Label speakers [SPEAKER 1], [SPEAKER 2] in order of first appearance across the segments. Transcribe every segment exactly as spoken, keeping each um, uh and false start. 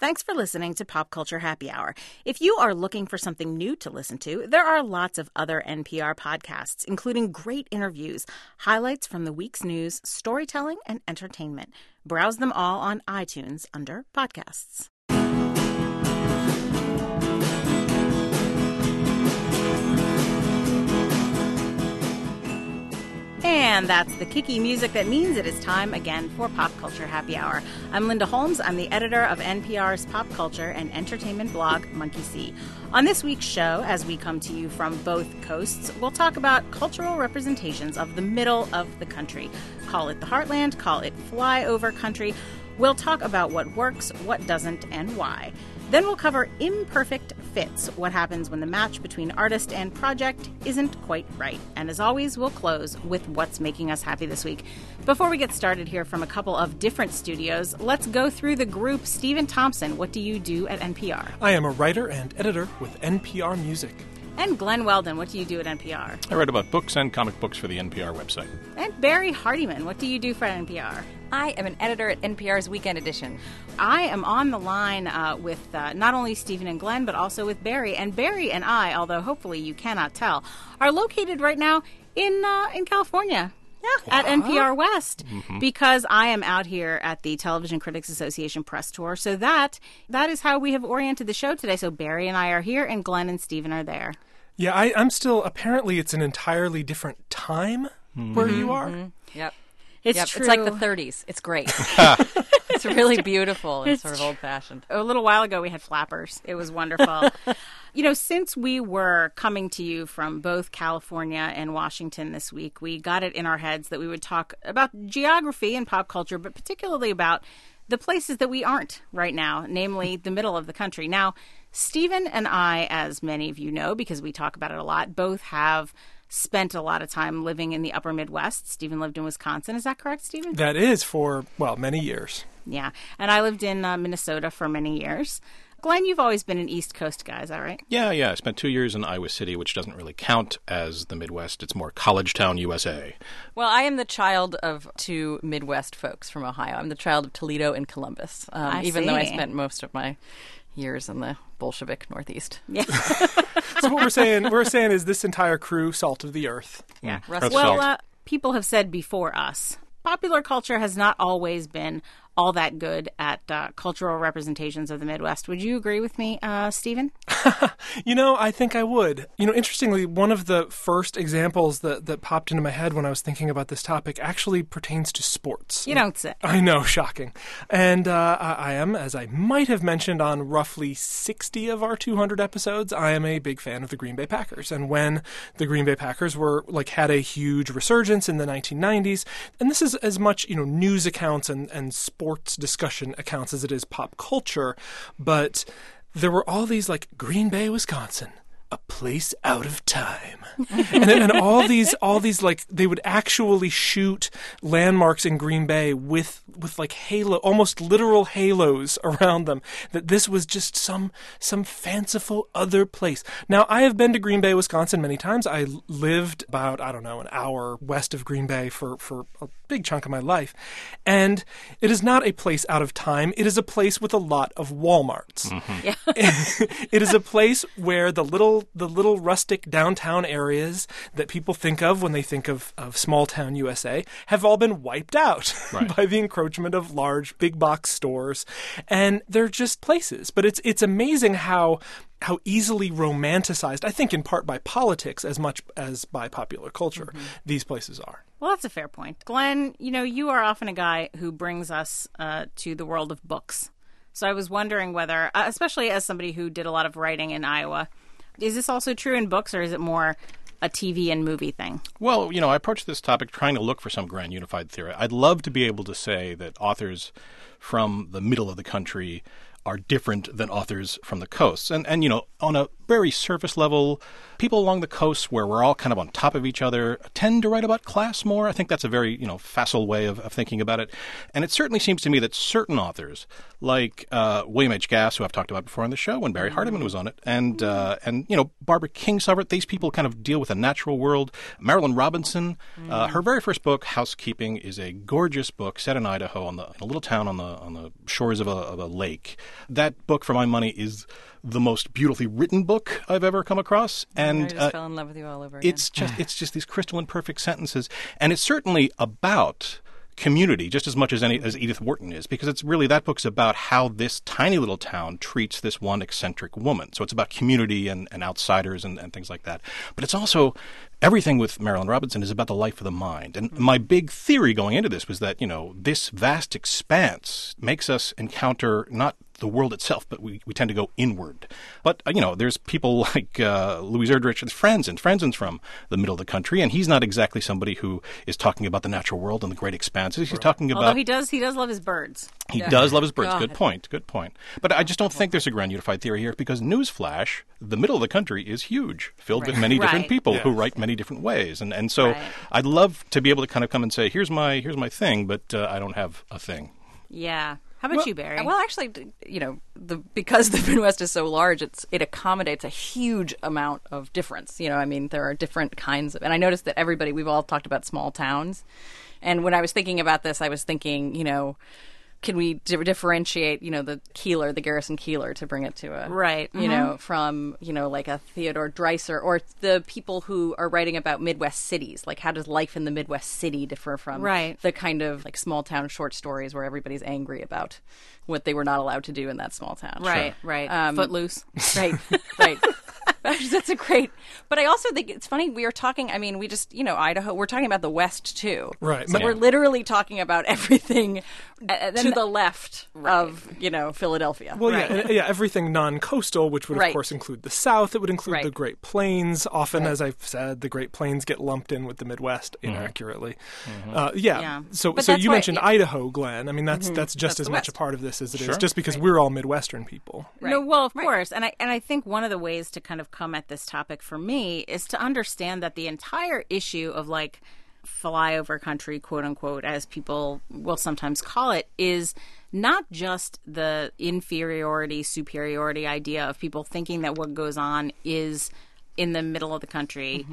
[SPEAKER 1] Thanks for listening to Pop Culture Happy Hour. If you are looking for something new to listen to, there are lots of other N P R podcasts, including great interviews, highlights from the week's news, storytelling, and entertainment. Browse them all on iTunes under Podcasts. And that's the kicky music that means it is time again for Pop Culture Happy Hour. I'm Linda Holmes. I'm the editor of N P R's pop culture and entertainment blog, Monkey See. On this week's show, as we come to you from both coasts, we'll talk about cultural representations of the middle of the country. Call it the heartland, call it flyover country. We'll talk about what works, what doesn't, and why. Then we'll cover imperfect fits, what happens when the match between artist and project isn't quite right. And as always, we'll close with what's making us happy this week. Before we get started here from a couple of different studios, let's go through the group. Stephen Thompson, what do you do at N P R?
[SPEAKER 2] I am a writer and editor with N P R Music.
[SPEAKER 1] And Glenn Weldon, what do you do at N P R?
[SPEAKER 3] I write about books and comic books for the N P R website.
[SPEAKER 1] And Barry Hardiman, what do you do for N P R?
[SPEAKER 4] I am an editor at N P R's Weekend Edition.
[SPEAKER 1] I am on the line uh, with uh, not only Stephen and Glenn, but also with Barry. And Barry and I, although hopefully you cannot tell, are located right now in uh, in California. Yeah, at N P R West, mm-hmm. because I am out here at the Television Critics Association press tour. So that that is how we have oriented the show today. So Barry and I are here, and Glenn and Stephen are there.
[SPEAKER 2] Yeah, I, I'm still, apparently it's an entirely different time mm-hmm. where you are.
[SPEAKER 4] Mm-hmm. Yep.
[SPEAKER 1] It's
[SPEAKER 4] yep.
[SPEAKER 1] true.
[SPEAKER 4] It's like the thirties. It's great. It's really beautiful and it's sort of old-fashioned.
[SPEAKER 1] A little while ago, we had flappers. It was wonderful. You know, since we were coming to you from both California and Washington this week, we got it in our heads that we would talk about geography and pop culture, but particularly about the places that we aren't right now, namely the middle of the country. Now, Stephen and I, as many of you know, because we talk about it a lot, both have spent a lot of time living in the upper Midwest. Stephen lived in Wisconsin. Is that correct, Stephen?
[SPEAKER 2] That is for, well, many years.
[SPEAKER 1] Yeah. And I lived in uh, Minnesota for many years. Glenn, you've always been an East Coast guy, is that right?
[SPEAKER 3] Yeah, yeah. I spent two years in Iowa City, which doesn't really count as the Midwest. It's more college town, U S A.
[SPEAKER 4] Well, I am the child of two Midwest folks from Ohio. I'm the child of Toledo and Columbus, um,
[SPEAKER 1] I
[SPEAKER 4] even
[SPEAKER 1] see.
[SPEAKER 4] though I spent most of my years in the Bolshevik Northeast.
[SPEAKER 1] Yeah.
[SPEAKER 2] So what we're saying, we're saying is this entire crew, salt of the earth.
[SPEAKER 1] Yeah.
[SPEAKER 3] Mm,
[SPEAKER 1] well, uh, people have said before us, popular culture has not always been all that good at uh, cultural representations of the Midwest. Would you agree with me, uh, Stephen?
[SPEAKER 2] You know, I think I would. You know, interestingly, one of the first examples that, that popped into my head when I was thinking about this topic actually pertains to sports.
[SPEAKER 1] You don't say.
[SPEAKER 2] I know, shocking. And uh, I am, as I might have mentioned on roughly sixty of our two hundred episodes, I am a big fan of the Green Bay Packers. And when the Green Bay Packers were, like, had a huge resurgence in the nineteen nineties, and this is as much, you know, news accounts and, and sports discussion accounts as it is pop culture, but there were all these, like, Green Bay, Wisconsin, a place out of time. and, and all these, all these, like, they would actually shoot landmarks in Green Bay with, with like, halo, almost literal halos around them, that this was just some, some fanciful other place. Now, I have been to Green Bay, Wisconsin many times. I lived about, I don't know, an hour west of Green Bay for, for a big chunk of my life. And it is not a place out of time. It is a place with a lot of Walmarts.
[SPEAKER 3] Mm-hmm.
[SPEAKER 1] Yeah.
[SPEAKER 2] It is a place where the little the little rustic downtown areas that people think of when they think of, of small town U S A have all been wiped out
[SPEAKER 3] right.
[SPEAKER 2] by the encroachment of large big box stores. And they're just places. But it's it's amazing how how easily romanticized, I think in part by politics as much as by popular culture, mm-hmm. these places are.
[SPEAKER 1] Well, that's a fair point. Glenn, you know, you are often a guy who brings us uh, to the world of books. So I was wondering whether, uh, especially as somebody who did a lot of writing in Iowa, is this also true in books, or is it more a T V and movie thing?
[SPEAKER 3] Well, you know, I approach this topic trying to look for some grand unified theory. I'd love to be able to say that authors from the middle of the country are different than authors from the coasts. And, and you know, on a very surface level. People along the coast where we're all kind of on top of each other tend to write about class more. I think that's a very, you know, facile way of, of thinking about it. And it certainly seems to me that certain authors, like uh, William H. Gass, who I've talked about before on the show when Barry Hardiman was on it, and, uh, and you know, Barbara Kingsolver, these people kind of deal with a natural world. Marilyn Robinson, uh, her very first book, Housekeeping, is a gorgeous book set in Idaho on the, in a little town on the on the shores of a, of a lake. That book, for my money, is the most beautifully written book I've ever come across. And
[SPEAKER 4] I just
[SPEAKER 3] uh,
[SPEAKER 4] fell in love with you all over again.
[SPEAKER 3] It's just it's just these crystalline perfect sentences, and it's certainly about community just as much as any as Edith Wharton is, because it's really, that book's about how this tiny little town treats this one eccentric woman. So it's about community and, and outsiders and, and things like that. But it's also, everything with Marilyn Robinson is about the life of the mind. And my big theory going into this was that, you know, this vast expanse makes us encounter not the world itself, but we, we tend to go inward. But, uh, you know, there's people like uh, Louise Erdrich and Franzen. Franzen's from the middle of the country, and he's not exactly somebody who is talking about the natural world and the great expanses. He's talking about...
[SPEAKER 1] Although he does, he does love his birds.
[SPEAKER 3] He
[SPEAKER 4] Yeah.
[SPEAKER 3] does love his birds.
[SPEAKER 4] God.
[SPEAKER 3] Good point. Good point. But I just don't think there's a grand unified theory here, because newsflash, the middle of the country is huge, filled with
[SPEAKER 4] Right.
[SPEAKER 3] many different
[SPEAKER 1] Right.
[SPEAKER 3] people
[SPEAKER 2] Yeah.
[SPEAKER 3] who write many different ways. And and so
[SPEAKER 1] Right.
[SPEAKER 3] I'd love to be able to kind of come and say, here's my here's my thing, but uh, I don't have a thing.
[SPEAKER 1] Yeah. How about
[SPEAKER 4] Well-
[SPEAKER 1] you, Barry?
[SPEAKER 4] Well, actually, d- you know, the because the Midwest is so large, it's it accommodates a huge amount of difference. You know, I mean, there are different kinds of, and I noticed that everybody, we've all talked about small towns, and when I was thinking about this, I was thinking, you know, can we di- differentiate, you know, the Keeler, the Garrison Keeler, to bring it to a
[SPEAKER 1] Right.
[SPEAKER 4] you know, from, you know, like a Theodore Dreiser, or the people who are writing about Midwest cities. Like, how does life in the Midwest city differ from
[SPEAKER 1] Right.
[SPEAKER 4] the kind of like small town short stories where everybody's angry about what they were not allowed to do in that small town?
[SPEAKER 1] right, right.
[SPEAKER 4] Um,
[SPEAKER 1] Footloose.
[SPEAKER 4] Right, right. That's a great. But I also think it's funny. We are talking. I mean, we just, you know, Idaho. We're talking about the West too.
[SPEAKER 2] Right.
[SPEAKER 4] So
[SPEAKER 2] Yeah.
[SPEAKER 4] we're literally talking about everything to the left of, you know, Philadelphia.
[SPEAKER 2] Well,
[SPEAKER 1] Right.
[SPEAKER 2] yeah, and- yeah, everything non-coastal, which would of
[SPEAKER 4] Right.
[SPEAKER 2] course include the South. It would include
[SPEAKER 4] Right.
[SPEAKER 2] the Great Plains. Often,
[SPEAKER 4] Right.
[SPEAKER 2] as I've said, the Great Plains get lumped in with the Midwest
[SPEAKER 3] Mm-hmm.
[SPEAKER 2] inaccurately. Uh, yeah.
[SPEAKER 1] Yeah.
[SPEAKER 2] So,
[SPEAKER 4] But
[SPEAKER 2] so
[SPEAKER 4] that's
[SPEAKER 2] you
[SPEAKER 4] why-
[SPEAKER 2] mentioned
[SPEAKER 4] yeah.
[SPEAKER 2] Idaho, Glenn. I mean, that's that's just
[SPEAKER 4] That's
[SPEAKER 2] as
[SPEAKER 4] the
[SPEAKER 2] much a
[SPEAKER 4] West.
[SPEAKER 2] part of this as it is,
[SPEAKER 3] Sure.
[SPEAKER 2] just because we're all Midwestern people.
[SPEAKER 1] No,
[SPEAKER 4] Right.
[SPEAKER 1] well, of
[SPEAKER 4] Right.
[SPEAKER 1] course, and I and I think one of the ways to kind of come at this topic for me is to understand that the entire issue of like flyover country, quote unquote, as people will sometimes call it, is not just the inferiority, superiority idea of people thinking that what goes on is in the middle of the country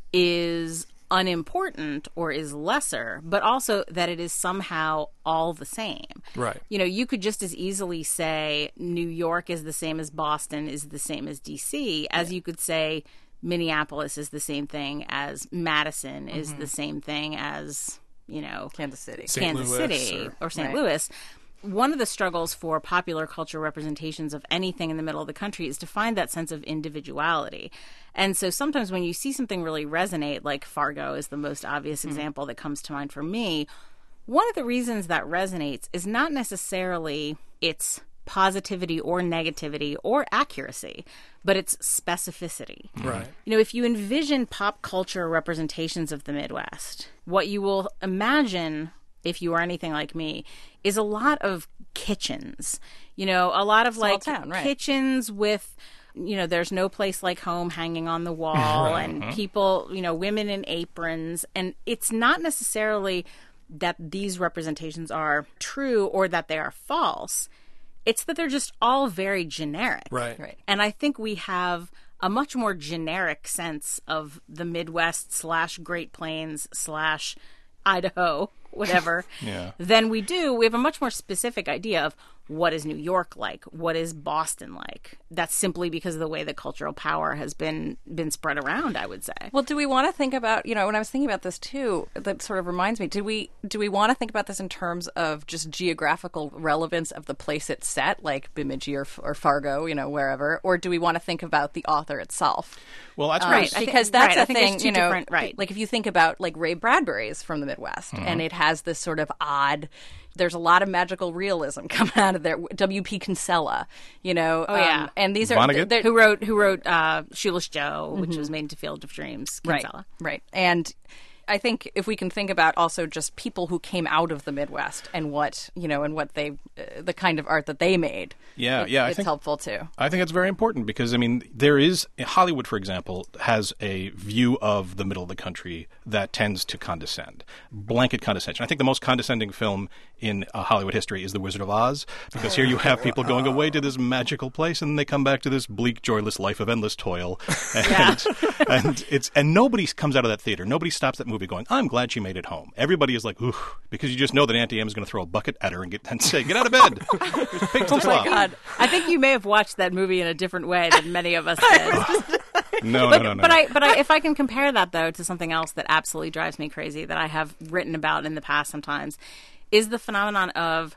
[SPEAKER 1] is unimportant or is lesser, but also that it is somehow all the same.
[SPEAKER 2] Right.
[SPEAKER 1] You know, you could just as easily say New York is the same as Boston, is the same as D C, as you could say Minneapolis is the same thing as Madison, is the same thing as, you know,
[SPEAKER 4] Kansas City.
[SPEAKER 2] Saint
[SPEAKER 1] Kansas
[SPEAKER 2] Louis
[SPEAKER 1] City
[SPEAKER 2] or-
[SPEAKER 1] or, Saint
[SPEAKER 4] Right.
[SPEAKER 1] Louis. One of the struggles for popular culture representations of anything in the middle of the country is to find that sense of individuality. And so sometimes when you see something really resonate, like Fargo is the most obvious example that comes to mind for me, one of the reasons that resonates is not necessarily its positivity or negativity or accuracy, but its specificity.
[SPEAKER 2] Right.
[SPEAKER 1] You know, if you envision pop culture representations of the Midwest, what you will imagine, if you are anything like me, is a lot of kitchens. You know, a lot of
[SPEAKER 4] Small
[SPEAKER 1] like
[SPEAKER 4] town, right.
[SPEAKER 1] kitchens with, you know, there's no place like home hanging on the wall, and people, you know, women in aprons. And it's not necessarily that these representations are true or that they are false. It's that they're just all very generic.
[SPEAKER 2] Right.
[SPEAKER 4] Right.
[SPEAKER 1] And I think we have a much more generic sense of the Midwest slash Great Plains slash Idaho, whatever,
[SPEAKER 3] Yeah.
[SPEAKER 1] than we do. We have a much more specific idea of what is New York like? What is Boston like? That's simply because of the way that cultural power has been been spread around, I would say.
[SPEAKER 4] Well, do we want to think about, you know, when I was thinking about this too, that sort of reminds me, do we do we want to think about this in terms of just geographical relevance of the place it's set, like Bemidji or, or Fargo, you know, wherever, or do we want to think about the author itself?
[SPEAKER 3] Well, that's
[SPEAKER 1] Right.
[SPEAKER 3] right.
[SPEAKER 1] I think-
[SPEAKER 4] Because that's
[SPEAKER 1] right,
[SPEAKER 4] a
[SPEAKER 1] I think there's
[SPEAKER 4] thing,
[SPEAKER 1] two
[SPEAKER 4] you know,
[SPEAKER 1] different- right.
[SPEAKER 4] like if you think about like Ray Bradbury is from the Midwest, and it has this sort of odd, there's a lot of magical realism coming out of there. W P Kinsella, you know.
[SPEAKER 1] Oh, yeah.
[SPEAKER 4] um, and these are,
[SPEAKER 3] Vonnegut?
[SPEAKER 4] they're-
[SPEAKER 1] Who wrote Who wrote uh, Shoeless Joe, which was made into Field of Dreams?
[SPEAKER 4] Right,
[SPEAKER 1] Kinsella.
[SPEAKER 4] right. And I think if we can think about also just people who came out of the Midwest and what, you know, and what they, uh, the kind of art that they made.
[SPEAKER 3] Yeah,
[SPEAKER 4] it,
[SPEAKER 3] yeah. I
[SPEAKER 4] It's
[SPEAKER 3] think,
[SPEAKER 4] helpful too.
[SPEAKER 3] I think it's very important because, I mean, there is, Hollywood, for example, has a view of the middle of the country that tends to condescend, blanket condescension. I think the most condescending film in uh, Hollywood history is The Wizard of Oz, because here you have people going away to this magical place and then they come back to this bleak, joyless life of endless toil. And,
[SPEAKER 1] Yeah.
[SPEAKER 3] and it's and nobody comes out of that theater. Nobody stops that movie going, I'm glad she made it home. Everybody is like, ooh, because you just know that Auntie Em is going to throw a bucket at her and, get, and say, get out of bed. There's pigs
[SPEAKER 4] Oh
[SPEAKER 3] and
[SPEAKER 4] my
[SPEAKER 3] slop.
[SPEAKER 4] God.
[SPEAKER 1] I think you may have watched that movie in a different way than many of us did.
[SPEAKER 3] No,
[SPEAKER 1] But,
[SPEAKER 3] no, no, no.
[SPEAKER 1] but I, but I, if I can compare that though to something else that absolutely drives me crazy that I have written about in the past sometimes, is the phenomenon of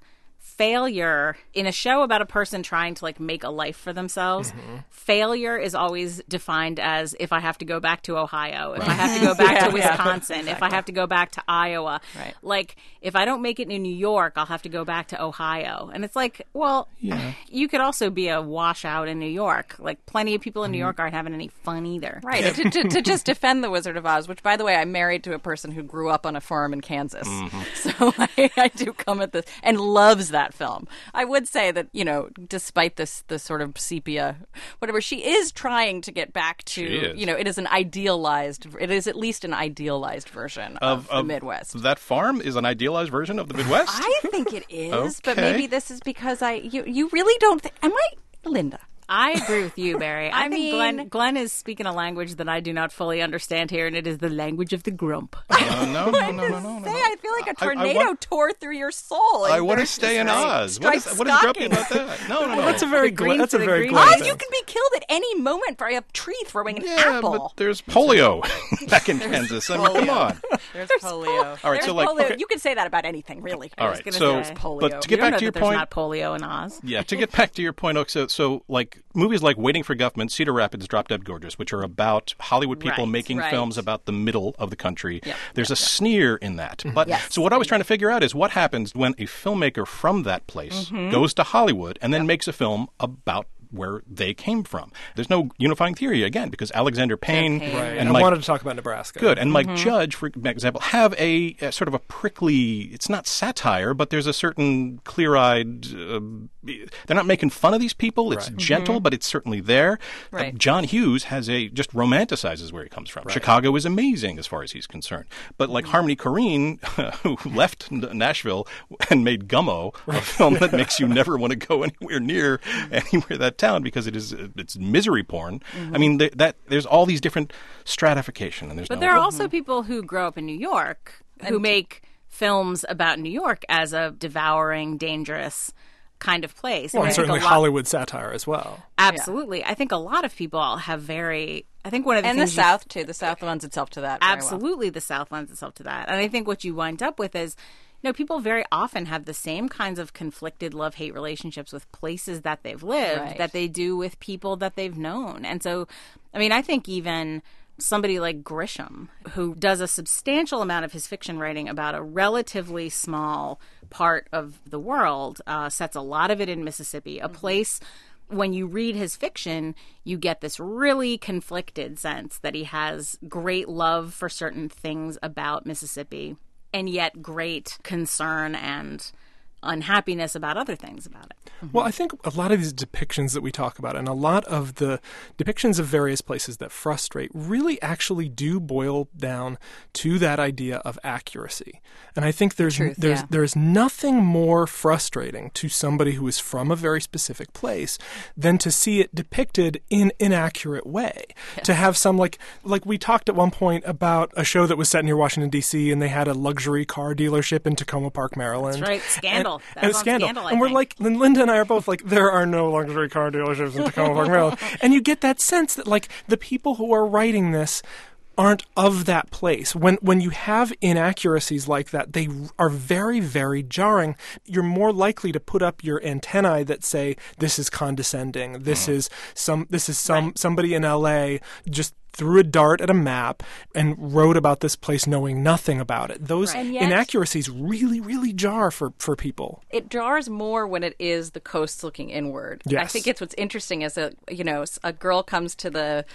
[SPEAKER 1] failure in a show about a person trying to like make a life for themselves.
[SPEAKER 2] Mm-hmm.
[SPEAKER 1] Failure is always defined as if I have to go back to Ohio, if I have to go back
[SPEAKER 4] Yeah,
[SPEAKER 1] to
[SPEAKER 4] yeah.
[SPEAKER 1] Wisconsin, if I have to go back to Iowa.
[SPEAKER 4] Right.
[SPEAKER 1] Like if I don't make it in New York, I'll have to go back to Ohio. And it's like, well,
[SPEAKER 3] Yeah.
[SPEAKER 1] you could also be a washout in New York. Like plenty of people in New York aren't having any fun either.
[SPEAKER 4] Right. to, to, to just defend The Wizard of Oz, which, by the way, I'm married to a person who grew up on a farm in Kansas. So I, I do come at this and loves that film. I would say that, you know, despite this, this sort of sepia, whatever, she is trying to get back to,
[SPEAKER 3] She is.
[SPEAKER 4] you know, it is an idealized, it is at least an idealized version of, the Midwest.
[SPEAKER 3] That farm is an idealized version of the Midwest?
[SPEAKER 4] I think it is, but
[SPEAKER 3] Okay.
[SPEAKER 4] maybe this is because I, you, you really don't think, am I, Linda?
[SPEAKER 1] I agree with you, Barry. I,
[SPEAKER 4] I
[SPEAKER 1] think
[SPEAKER 4] mean-
[SPEAKER 1] Glenn Glenn is speaking a language that I do not fully understand here, and it is the language of the grump.
[SPEAKER 3] Uh, no, no, no, no, no, no.
[SPEAKER 4] Say, I feel like a
[SPEAKER 3] I- I
[SPEAKER 4] tornado
[SPEAKER 3] want-
[SPEAKER 4] tore through your soul. and
[SPEAKER 3] I want to
[SPEAKER 4] there's
[SPEAKER 3] stay
[SPEAKER 4] just
[SPEAKER 3] in
[SPEAKER 4] like
[SPEAKER 3] Oz. What is,
[SPEAKER 4] strike
[SPEAKER 3] what is grumpy
[SPEAKER 4] stocking.
[SPEAKER 3] about that? No, no, no.
[SPEAKER 2] That's a very
[SPEAKER 1] The
[SPEAKER 2] Glenn,
[SPEAKER 1] green
[SPEAKER 2] that's a
[SPEAKER 1] for the
[SPEAKER 2] very
[SPEAKER 1] green.
[SPEAKER 2] Glenn
[SPEAKER 4] Oz,
[SPEAKER 2] thing.
[SPEAKER 4] you can be killed at any moment by a tree throwing an
[SPEAKER 3] yeah,
[SPEAKER 4] apple.
[SPEAKER 3] but there's polio back in Kansas. I mean, come on.
[SPEAKER 4] There's polio.
[SPEAKER 3] All right,
[SPEAKER 4] There's
[SPEAKER 3] so, like,
[SPEAKER 4] polio.
[SPEAKER 3] okay.
[SPEAKER 4] You can say that about anything, really.
[SPEAKER 3] All
[SPEAKER 1] I was
[SPEAKER 3] right,
[SPEAKER 1] gonna
[SPEAKER 3] so
[SPEAKER 1] say.
[SPEAKER 4] polio.
[SPEAKER 3] but to
[SPEAKER 1] You
[SPEAKER 3] get
[SPEAKER 1] don't
[SPEAKER 3] back
[SPEAKER 1] know
[SPEAKER 3] to your
[SPEAKER 1] that
[SPEAKER 3] point,
[SPEAKER 1] there's not polio in Oz.
[SPEAKER 3] yeah, to get back to your point, okay, so, so like movies like Waiting for Guffman, Cedar Rapids, Drop Dead Gorgeous, which are about Hollywood people
[SPEAKER 1] Right,
[SPEAKER 3] making
[SPEAKER 4] right.
[SPEAKER 3] films about the middle of the country.
[SPEAKER 4] Yep,
[SPEAKER 3] There's a sneer in that. But
[SPEAKER 4] Yes.
[SPEAKER 3] so what I was trying to figure out is what happens when a filmmaker from that place goes to Hollywood and then makes a film about where they came from. There's no unifying theory again because Alexander Payne
[SPEAKER 1] Payne.
[SPEAKER 2] Right.
[SPEAKER 3] and
[SPEAKER 2] And I
[SPEAKER 3] Mike
[SPEAKER 2] wanted to talk about Nebraska.
[SPEAKER 3] Good. And Mike Judge, for example, have a, a sort of a prickly, it's not satire, but there's a certain clear-eyed, uh, they're not making fun of these people. It's
[SPEAKER 2] Right.
[SPEAKER 3] gentle, but it's certainly there.
[SPEAKER 4] Right.
[SPEAKER 3] Uh, John Hughes has a, just romanticizes where he comes from. Chicago is amazing as far as he's concerned. But like Harmony Korine, who left N- Nashville and made Gummo, a film that makes you never want to go anywhere near anywhere that town because it is, it's misery porn. I mean, th- that there's all these different stratification and there's
[SPEAKER 1] But
[SPEAKER 3] no...
[SPEAKER 1] there are also people who grow up in New York who make films about New York as a devouring, dangerous kind of place.
[SPEAKER 2] Well,
[SPEAKER 1] And
[SPEAKER 2] and
[SPEAKER 1] I think a
[SPEAKER 2] certainly
[SPEAKER 1] lot-
[SPEAKER 2] Hollywood satire as well.
[SPEAKER 1] Absolutely. I think a lot of people have very. I think one of the
[SPEAKER 4] And the
[SPEAKER 1] things you-
[SPEAKER 4] South, too. The South lends itself to that. very well.
[SPEAKER 1] absolutely the South lends itself to that. And I think what you wind up with is, you know, people very often have the same kinds of conflicted love-hate relationships with places that they've lived
[SPEAKER 4] Right.
[SPEAKER 1] that they do with people that they've known. And so, I mean, I think even somebody like Grisham, who does a substantial amount of his fiction writing about a relatively small part of the world, uh, sets a lot of it in Mississippi, a place when you read his fiction, you get this really conflicted sense that he has great love for certain things about Mississippi and yet great concern and unhappiness about other things about it.
[SPEAKER 2] Well, I think a lot of these depictions that we talk about and a lot of the depictions of various places that frustrate really actually do boil down to that idea of accuracy. And I think there's
[SPEAKER 4] Truth,
[SPEAKER 2] there's
[SPEAKER 4] yeah.
[SPEAKER 2] there's nothing more frustrating to somebody who is from a very specific place than to see it depicted in an inaccurate way. To have some like like we talked at one point about a show that was set near Washington D C and they had a luxury car dealership in Tacoma Park, Maryland.
[SPEAKER 1] That's right. Scandal.
[SPEAKER 2] And,
[SPEAKER 1] That
[SPEAKER 2] and
[SPEAKER 1] was on
[SPEAKER 2] Scandal.
[SPEAKER 1] Scandal, I
[SPEAKER 2] and we're
[SPEAKER 1] think.
[SPEAKER 2] like, Lin- Linda and I are both like, there are no luxury car dealerships in Tacoma Park, Maryland. And you get that sense that like the people who are writing this aren't of that place. When when you have inaccuracies like that, they are very, very jarring. You're more likely to put up your antennae that say, this is condescending. This is some this is some somebody in L A just threw a dart at a map and wrote about this place knowing nothing about it. Those
[SPEAKER 4] Right. And yet-
[SPEAKER 2] inaccuracies really, really jar for, for people.
[SPEAKER 4] It jars more when it is the coast looking inward. I
[SPEAKER 2] Yes.
[SPEAKER 4] think it's what's interesting is that, you know, a girl comes to the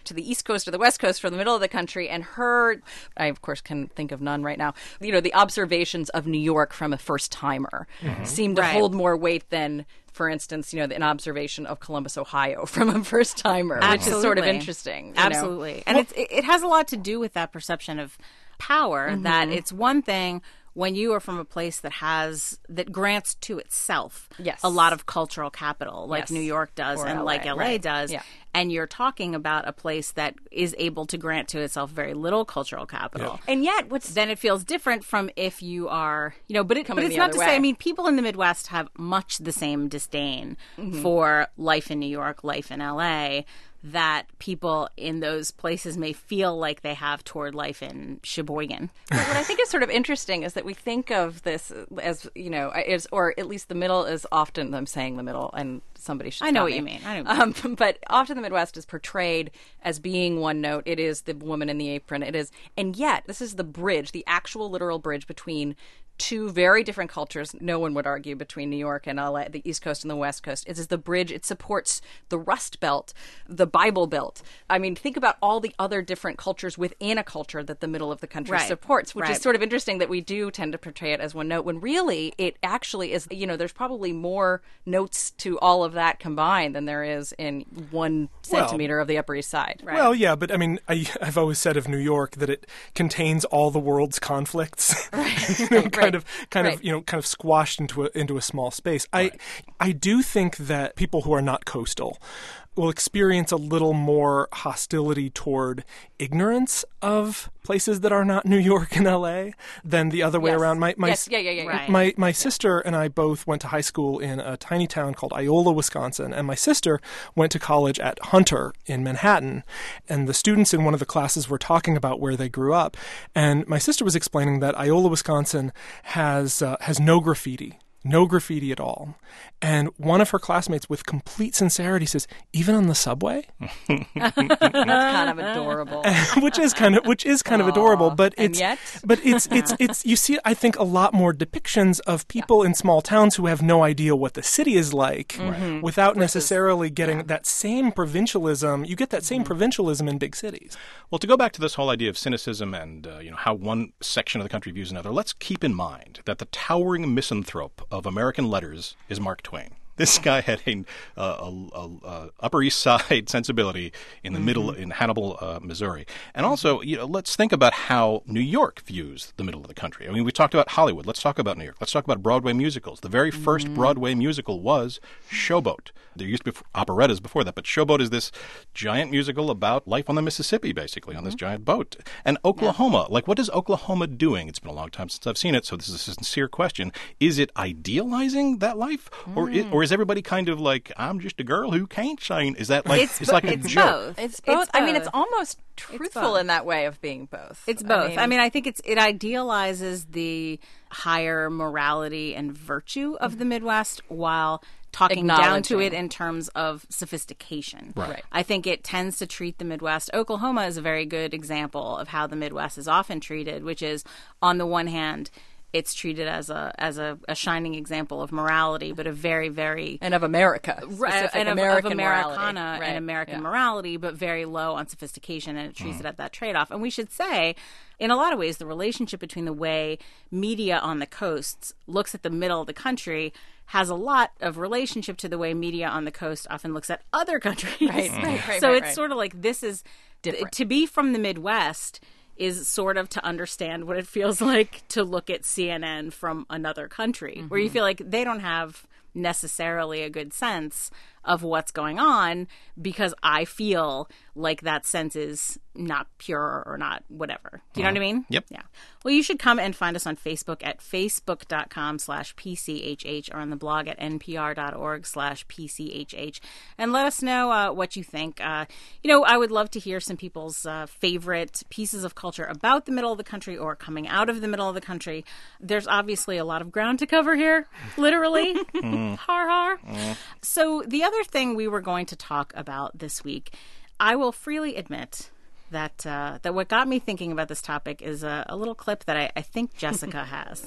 [SPEAKER 4] to the East Coast or the West Coast from the middle of the country. And her, I of course can think of none right now, you know, the observations of New York from a first-timer mm-hmm. seem to
[SPEAKER 1] right.
[SPEAKER 4] hold more weight than, for instance, you know, an observation of Columbus, Ohio from a first-timer, which is sort of interesting. You
[SPEAKER 1] Absolutely.
[SPEAKER 4] know?
[SPEAKER 1] And well, it's, it has a lot to do with that perception of power, mm-hmm. that it's one thing when you are from a place that has, that grants to itself
[SPEAKER 4] yes.
[SPEAKER 1] a lot of cultural capital, like
[SPEAKER 4] yes.
[SPEAKER 1] New York does
[SPEAKER 4] or
[SPEAKER 1] and
[SPEAKER 4] L A,
[SPEAKER 1] like L A
[SPEAKER 4] right.
[SPEAKER 1] does,
[SPEAKER 4] yeah.
[SPEAKER 1] and you're talking about a place that is able to grant to itself very little cultural capital.
[SPEAKER 4] Yeah. And yet, what's
[SPEAKER 1] then it feels different from if you are, you know, but, it, but it's
[SPEAKER 4] the
[SPEAKER 1] not to
[SPEAKER 4] way.
[SPEAKER 1] say, I mean, people in the Midwest have much the same disdain mm-hmm. for life in New York, life in L A, that people in those places may feel like they have toward life in Sheboygan.
[SPEAKER 4] But what I think is sort of interesting is that we think of this as, you know, as, or at least the middle is often, I'm saying the middle, and somebody should
[SPEAKER 1] I know
[SPEAKER 4] stop
[SPEAKER 1] what
[SPEAKER 4] me.
[SPEAKER 1] you mean. I know what you mean.
[SPEAKER 4] Um, but often the Midwest is portrayed as being one note. It is the woman in the apron. It is, and yet this is the bridge, the actual literal bridge between two very different cultures. No one would argue between New York and L A, the East Coast and the West Coast. It is the bridge. It supports the Rust Belt, the Bible Belt. I mean, think about all the other different cultures within a culture that the middle of the country
[SPEAKER 1] right.
[SPEAKER 4] supports, which
[SPEAKER 1] right.
[SPEAKER 4] is sort of interesting that we do tend to portray it as one note, when really it actually is, you know, there's probably more notes to all of that combined than there is in one
[SPEAKER 2] well,
[SPEAKER 4] centimeter of the Upper East Side.
[SPEAKER 1] Right.
[SPEAKER 2] Well, yeah, but I mean, I, I've always said of New York that it contains all the world's conflicts.
[SPEAKER 4] Right.
[SPEAKER 2] you know,
[SPEAKER 4] right.
[SPEAKER 2] kind of, kind
[SPEAKER 4] right.
[SPEAKER 2] of, you know, kind of squashed into a, into a small space.
[SPEAKER 3] Right.
[SPEAKER 2] I, I do think that people who are not coastal will experience a little more hostility toward ignorance of places that are not New York and L A than the other way
[SPEAKER 4] yes.
[SPEAKER 2] around. My, my,
[SPEAKER 4] yes. Yeah, yeah, yeah.
[SPEAKER 1] Right.
[SPEAKER 2] My my sister and I both went to high school in a tiny town called Iola, Wisconsin, and my sister went to college at Hunter in Manhattan. And the students in one of the classes were talking about where they grew up, and my sister was explaining that Iola, Wisconsin has uh, has no graffiti. No graffiti at all. And one of her classmates, with complete sincerity, says, "Even on the subway?"
[SPEAKER 4] That's kind of adorable.
[SPEAKER 2] which is kind of which is kind Aww. of adorable, but
[SPEAKER 4] And
[SPEAKER 2] it's
[SPEAKER 4] yet?
[SPEAKER 2] but it's it's it's you see, I think, a lot more depictions of people yeah. in small towns who have no idea what the city is like, mm-hmm. without Versus, necessarily getting yeah. that same provincialism. You get that same mm-hmm. provincialism in big cities.
[SPEAKER 3] Well, to go back to this whole idea of cynicism and uh, you know how one section of the country views another, let's keep in mind that the towering misanthrope of American letters is Mark Twain. This guy had a, uh, a, a, a Upper East Side sensibility in the mm-hmm. middle, in Hannibal, uh, Missouri. And also, you know, let's think about how New York views the middle of the country. I mean, we talked about Hollywood. Let's talk about New York. Let's talk about Broadway musicals. The very first mm-hmm. Broadway musical was Showboat. There used to be operettas before that, but Showboat is this giant musical about life on the Mississippi, basically, on mm-hmm. this giant boat. And Oklahoma, yeah. like, what is Oklahoma doing? It's been a long time since I've seen it, so this is a sincere question. Is it idealizing that life? Mm. Or, is, or is everybody kind of like, I'm just a girl who can't sing? Is that like,
[SPEAKER 1] it's,
[SPEAKER 3] it's like
[SPEAKER 1] it's
[SPEAKER 3] a joke?
[SPEAKER 1] Both.
[SPEAKER 4] It's both.
[SPEAKER 1] It's both.
[SPEAKER 4] I mean, it's almost truthful
[SPEAKER 1] it's
[SPEAKER 4] in that way of being both.
[SPEAKER 1] It's both. I mean,
[SPEAKER 4] I mean,
[SPEAKER 1] I think it's it idealizes the higher morality and virtue of the Midwest while talking down to it in terms of sophistication.
[SPEAKER 3] Right. Right.
[SPEAKER 1] I think it tends to treat the Midwest. Oklahoma is a very good example of how the Midwest is often treated, which is, on the one hand, it's treated as a as a, a shining example of morality, but a very, very...
[SPEAKER 4] And of America.
[SPEAKER 1] Right, and of,
[SPEAKER 4] American
[SPEAKER 1] of Americana
[SPEAKER 4] morality. Right.
[SPEAKER 1] and American
[SPEAKER 4] yeah.
[SPEAKER 1] morality, but very low on sophistication, and it treats mm. it at that trade-off. And we should say, in a lot of ways, the relationship between the way media on the coasts looks at the middle of the country has a lot of relationship to the way media on the coast often looks at other countries.
[SPEAKER 4] Right, right, right,
[SPEAKER 1] so
[SPEAKER 4] right,
[SPEAKER 1] it's
[SPEAKER 4] right.
[SPEAKER 1] sort of like, this is...
[SPEAKER 4] Different.
[SPEAKER 1] To be from the Midwest is sort of to understand what it feels like to look at C N N from another country, mm-hmm. where you feel like they don't have necessarily a good sense of what's going on, because I feel like that sense is not pure or not whatever. Do you know
[SPEAKER 3] mm.
[SPEAKER 1] what I mean?
[SPEAKER 3] Yep.
[SPEAKER 1] Yeah. Well, you should come and find us on Facebook at facebook.com slash PCHH or on the blog at npr.org slash PCHH, and let us know uh, what you think. Uh, you know, I would love to hear some people's uh, favorite pieces of culture about the middle of the country or coming out of the middle of the country. There's obviously a lot of ground to cover here, literally. mm. Har har. Mm. So the other thing we were going to talk about this week, I will freely admit that uh, that what got me thinking about this topic is a, a little clip that I, I think Jessica has.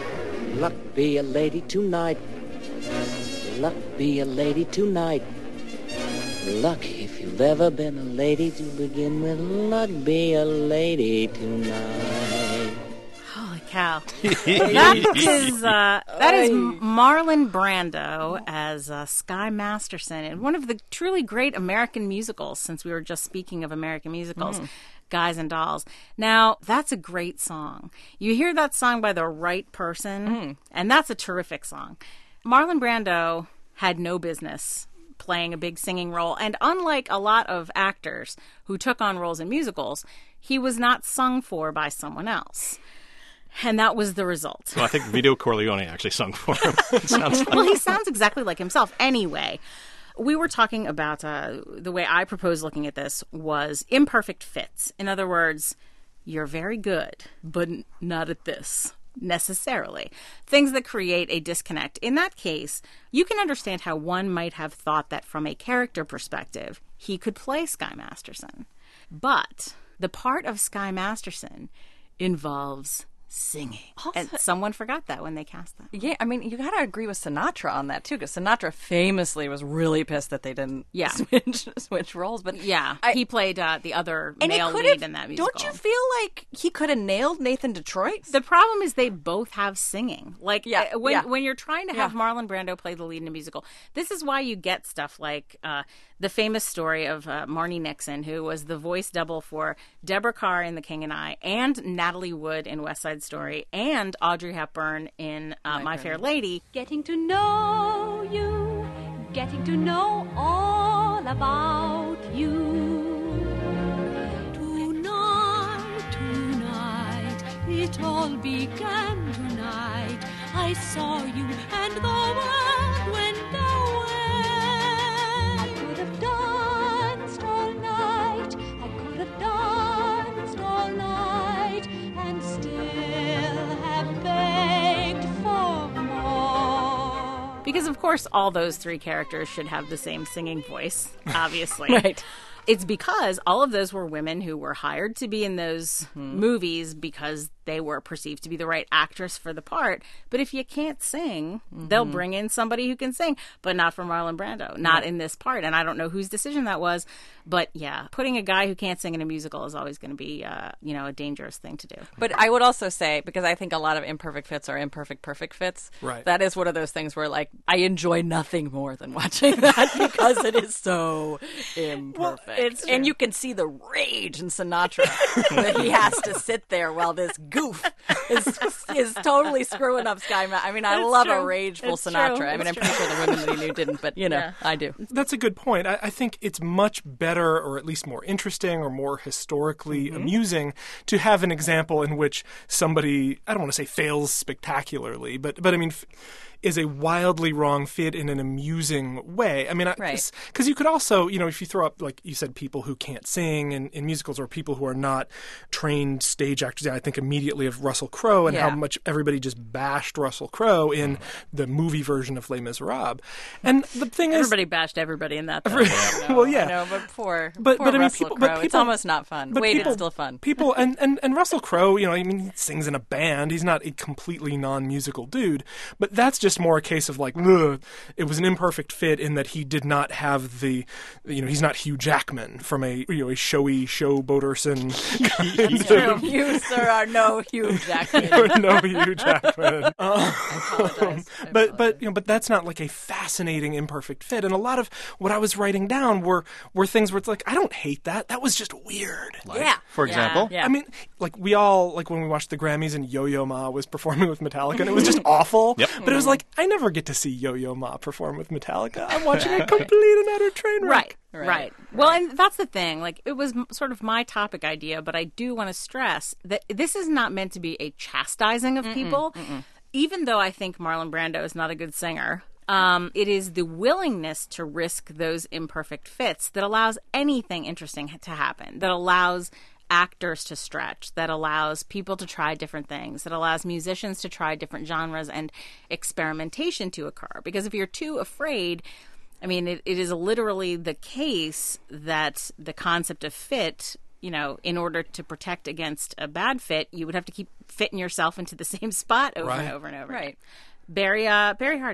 [SPEAKER 5] Luck be a lady tonight. Luck be a lady tonight. Luck, if you've ever been a lady to begin with, luck, be a lady tonight.
[SPEAKER 1] Holy cow. That is uh, that is Marlon Brando as uh, Sky Masterson in one of the truly great American musicals, since we were just speaking of American musicals, mm. Guys and Dolls. Now, that's a great song. You hear that song by the right person, mm. and that's a terrific song. Marlon Brando had no business playing a big singing role. And unlike a lot of actors who took on roles in musicals, he was not sung for by someone else. And that was the result.
[SPEAKER 3] Well, I think Vito Corleone actually sung for him. It sounds like.
[SPEAKER 1] Well, he sounds exactly like himself. Anyway, we were talking about uh, the way I proposed looking at this was imperfect fits. In other words, you're very good, but not at this. Necessarily. Things that create a disconnect. In that case, you can understand how one might have thought that from a character perspective, he could play Sky Masterson. But the part of Sky Masterson involves singing. Also, and someone forgot that when they cast that.
[SPEAKER 4] Yeah, I mean, you got to agree with Sinatra on that, too, because Sinatra famously was really pissed that they didn't
[SPEAKER 1] yeah.
[SPEAKER 4] switch switch roles. But
[SPEAKER 1] yeah,
[SPEAKER 4] I,
[SPEAKER 1] he played uh, the other male lead in that musical.
[SPEAKER 4] Don't you feel like he could have nailed Nathan Detroit?
[SPEAKER 1] The problem is they both have singing. Like,
[SPEAKER 4] yeah,
[SPEAKER 1] when,
[SPEAKER 4] yeah.
[SPEAKER 1] when you're trying to have
[SPEAKER 4] yeah.
[SPEAKER 1] Marlon Brando play the lead in a musical, this is why you get stuff like uh, the famous story of uh, Marnie Nixon, who was the voice double for Deborah Carr in The King and I, and Natalie Wood in West Side Story, and And Audrey Hepburn in uh, My, My Fair Lady.
[SPEAKER 6] Getting to know you, getting to know all about you. Tonight, tonight, it all began tonight. I saw you and the world went away. I could have danced all night, I could have danced all night, and still begged for more.
[SPEAKER 1] Because, of course, all those three characters should have the same singing voice, obviously.
[SPEAKER 4] Right.
[SPEAKER 1] It's because all of those were women who were hired to be in those mm-hmm. movies because they were perceived to be the right actress for the part. But if you can't sing, mm-hmm. they'll bring in somebody who can sing, but not for Marlon Brando, not yeah. in this part. And I don't know whose decision that was. But yeah, putting a guy who can't sing in a musical is always going to be, uh, you know, a dangerous thing to do.
[SPEAKER 4] But I would also say, because I think a lot of imperfect fits are imperfect perfect fits.
[SPEAKER 2] Right.
[SPEAKER 4] That is one of those things where, like, I enjoy nothing more than watching that because it is so imperfect. Well,
[SPEAKER 1] it's
[SPEAKER 4] and you can see the rage in Sinatra that he has to sit there while this goof is is totally screwing up Sky Ma- I mean, I
[SPEAKER 1] it's
[SPEAKER 4] love
[SPEAKER 1] true.
[SPEAKER 4] a rageful
[SPEAKER 1] it's
[SPEAKER 4] Sinatra.
[SPEAKER 1] True.
[SPEAKER 4] I mean,
[SPEAKER 1] it's
[SPEAKER 4] I'm pretty
[SPEAKER 1] true.
[SPEAKER 4] sure the women that he knew didn't, but, you know,
[SPEAKER 1] yeah.
[SPEAKER 4] I do.
[SPEAKER 2] That's a good point. I, I think it's much better, or at least more interesting, or more historically mm-hmm. amusing to have an example in which somebody, I don't want to say fails spectacularly, but, but I mean... F- is a wildly wrong fit in an amusing way. I mean, because
[SPEAKER 4] right.
[SPEAKER 2] you could also, you know, if you throw up, like you said, people who can't sing in, in musicals or people who are not trained stage actors, I think immediately of Russell Crowe and
[SPEAKER 4] yeah.
[SPEAKER 2] how much everybody just bashed Russell Crowe in the movie version of Les Miserables. And the thing
[SPEAKER 1] everybody
[SPEAKER 2] is...
[SPEAKER 1] Everybody bashed everybody in that. Though.
[SPEAKER 2] Every, well, yeah.
[SPEAKER 4] I know, but poor,
[SPEAKER 2] but,
[SPEAKER 4] poor
[SPEAKER 2] but, I mean,
[SPEAKER 4] Russell
[SPEAKER 2] people,
[SPEAKER 4] Crowe.
[SPEAKER 2] but people,
[SPEAKER 4] it's almost not fun.
[SPEAKER 2] But
[SPEAKER 4] Wait,
[SPEAKER 2] people,
[SPEAKER 4] it's still fun.
[SPEAKER 2] People, and, and, and Russell Crowe, you know, I mean, he sings in a band. He's not a completely non-musical dude. But that's just more a case of like, ugh, it was an imperfect fit in that he did not have the, you know, he's not Hugh Jackman from a, you know, a showy showboaterson.
[SPEAKER 4] True. You, sir, are no Hugh Jackman.
[SPEAKER 2] no Hugh Jackman. Um,
[SPEAKER 4] I apologize. I
[SPEAKER 2] but
[SPEAKER 4] apologize.
[SPEAKER 2] but you know, but that's not like a fascinating imperfect fit. And a lot of what I was writing down were were things where it's like, I don't hate that. That was just weird.
[SPEAKER 3] Like,
[SPEAKER 4] yeah.
[SPEAKER 3] For example?
[SPEAKER 4] Yeah.
[SPEAKER 2] I mean, like we all, like when we watched the Grammys and Yo-Yo Ma was performing with Metallica, and it was just awful.
[SPEAKER 3] Yep.
[SPEAKER 2] But it was like, I never get to see Yo-Yo Ma perform with Metallica. I'm watching a complete and utter train wreck.
[SPEAKER 1] Right,
[SPEAKER 4] Right,
[SPEAKER 1] right. Well, and that's the thing. Like, it was m- sort of my topic idea, but I do want to stress that this is not meant to be a chastising of mm-mm, people. Mm-mm. Even though I think Marlon Brando is not a good singer, um, it is the willingness to risk those imperfect fits that allows anything interesting to happen, that allows actors to stretch, that allows people to try different things, that allows musicians to try different genres and experimentation to occur. Because if you're too afraid... I mean, it, it is literally the case that the concept of fit, you know, in order to protect against a bad fit, you would have to keep fitting yourself into the same spot over
[SPEAKER 2] Right.
[SPEAKER 1] and over and over.
[SPEAKER 4] Right.
[SPEAKER 1] Barry, uh, Barry Hardiman.